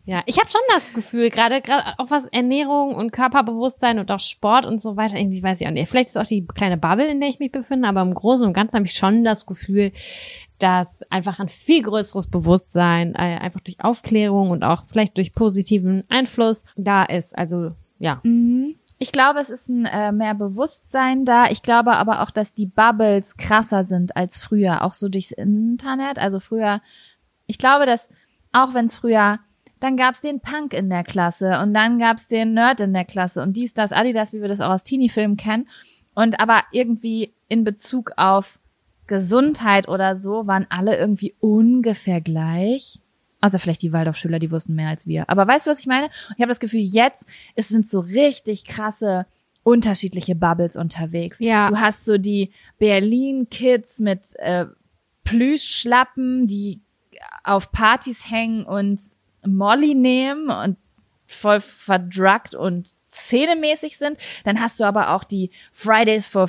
Ja, ich habe schon das Gefühl, gerade gerade auch was Ernährung und Körperbewusstsein und auch Sport und so weiter, irgendwie weiß ich auch nicht. Vielleicht ist auch die kleine Bubble, in der ich mich befinde, aber im Großen und Ganzen habe ich schon das Gefühl, dass einfach ein viel größeres Bewusstsein, äh, einfach durch Aufklärung und auch vielleicht durch positiven Einfluss da ist. Also, ja. Mhm. Ich glaube, es ist ein äh, mehr Bewusstsein da. Ich glaube aber auch, dass die Bubbles krasser sind als früher, auch so durchs Internet. Also früher, ich glaube, dass auch wenn es früher, dann gab's den Punk in der Klasse und dann gab's den Nerd in der Klasse und dies, das, Adidas, wie wir das auch aus Teenie-Filmen kennen. Und aber irgendwie in Bezug auf Gesundheit oder so waren alle irgendwie ungefähr gleich. Außer vielleicht die Waldorfschüler, die wussten mehr als wir. Aber weißt du, was ich meine? Ich habe das Gefühl, jetzt es sind so richtig krasse unterschiedliche Bubbles unterwegs. Ja. Du hast so die Berlin-Kids mit äh, Plüschschlappen, die auf Partys hängen und Molly nehmen und voll verdruckt und szenemäßig sind. Dann hast du aber auch die Fridays for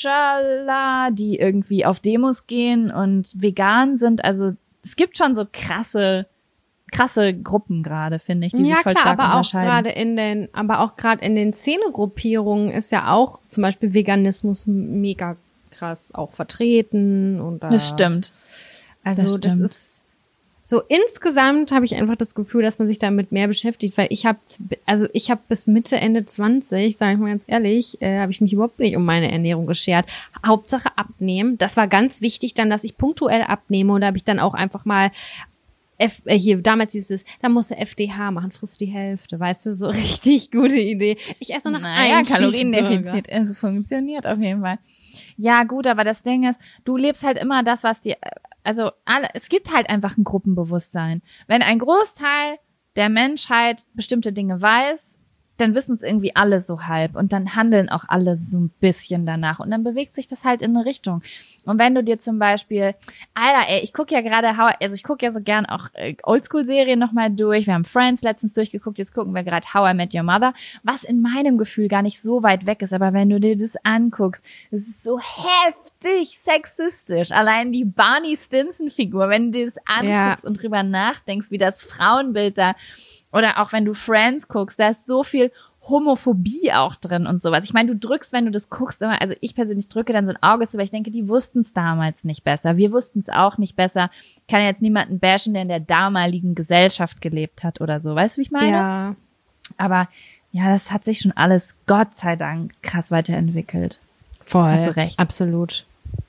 Future, die irgendwie auf Demos gehen und vegan sind. Also es gibt schon so krasse krasse Gruppen gerade, finde ich, die ja, sich voll klar, stark aber auch unterscheiden. gerade in den, aber auch gerade in den Szenegruppierungen ist ja auch zum Beispiel Veganismus mega krass auch vertreten und da, Das stimmt. Also Das das, stimmt. ist so insgesamt habe ich einfach das Gefühl, dass man sich damit mehr beschäftigt, weil ich habe also ich habe bis Mitte Ende zwanzig, sage ich mal ganz ehrlich, äh, habe ich mich überhaupt nicht um meine Ernährung geschert. Hauptsache abnehmen. Das war ganz wichtig dann, dass ich punktuell abnehme und da habe ich dann auch einfach mal F, äh, hier, damals hieß es, da musst du F D H machen, frisst die Hälfte, weißt du, so richtig gute Idee. Ich esse noch naja, einen Kaloriendefizit, es funktioniert auf jeden Fall. Ja, gut, aber das Ding ist, du lebst halt immer das, was dir, also alle, es gibt halt einfach ein Gruppenbewusstsein. Wenn ein Großteil der Menschheit bestimmte Dinge weiß, dann wissen es irgendwie alle so halb und dann handeln auch alle so ein bisschen danach und dann bewegt sich das halt in eine Richtung. Und wenn du dir zum Beispiel, Alter, ey, ich gucke ja gerade, also ich gucke ja so gern auch äh, Oldschool-Serien nochmal durch. Wir haben Friends letztens durchgeguckt, jetzt gucken wir gerade How I Met Your Mother, was in meinem Gefühl gar nicht so weit weg ist, aber wenn du dir das anguckst, es ist so heftig sexistisch. Allein die Barney Stinson-Figur, wenn du dir das anguckst Ja. und drüber nachdenkst, wie das Frauenbild da, oder auch wenn du Friends guckst, da ist so viel Homophobie auch drin und sowas. Ich meine, du drückst, wenn du das guckst, immer, also ich persönlich drücke dann so ein Auge zu, weil ich denke, die wussten es damals nicht besser. Wir wussten es auch nicht besser. Ich kann jetzt niemanden bashen, der in der damaligen Gesellschaft gelebt hat oder so. Weißt du, wie ich meine? Ja. Aber ja, das hat sich schon alles, Gott sei Dank, krass weiterentwickelt. Voll. Hast du recht. Absolut.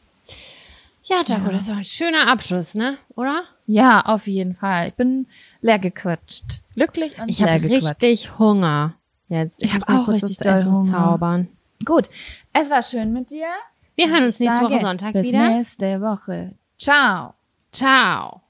Ja, Jaco, Ja. das war ein schöner Abschluss, ne? Oder? Ja, auf jeden Fall. Ich bin leer gequatscht. Glücklich und Ich leer habe gequatscht. richtig Hunger. Jetzt. Ich muss hab mal auch kurz richtig was zu doll essen Hunger. zaubern. Gut, es war schön mit dir. Wir hören uns nächste Sage, Woche Sonntag bis wieder. nächste Woche. Ciao. Ciao.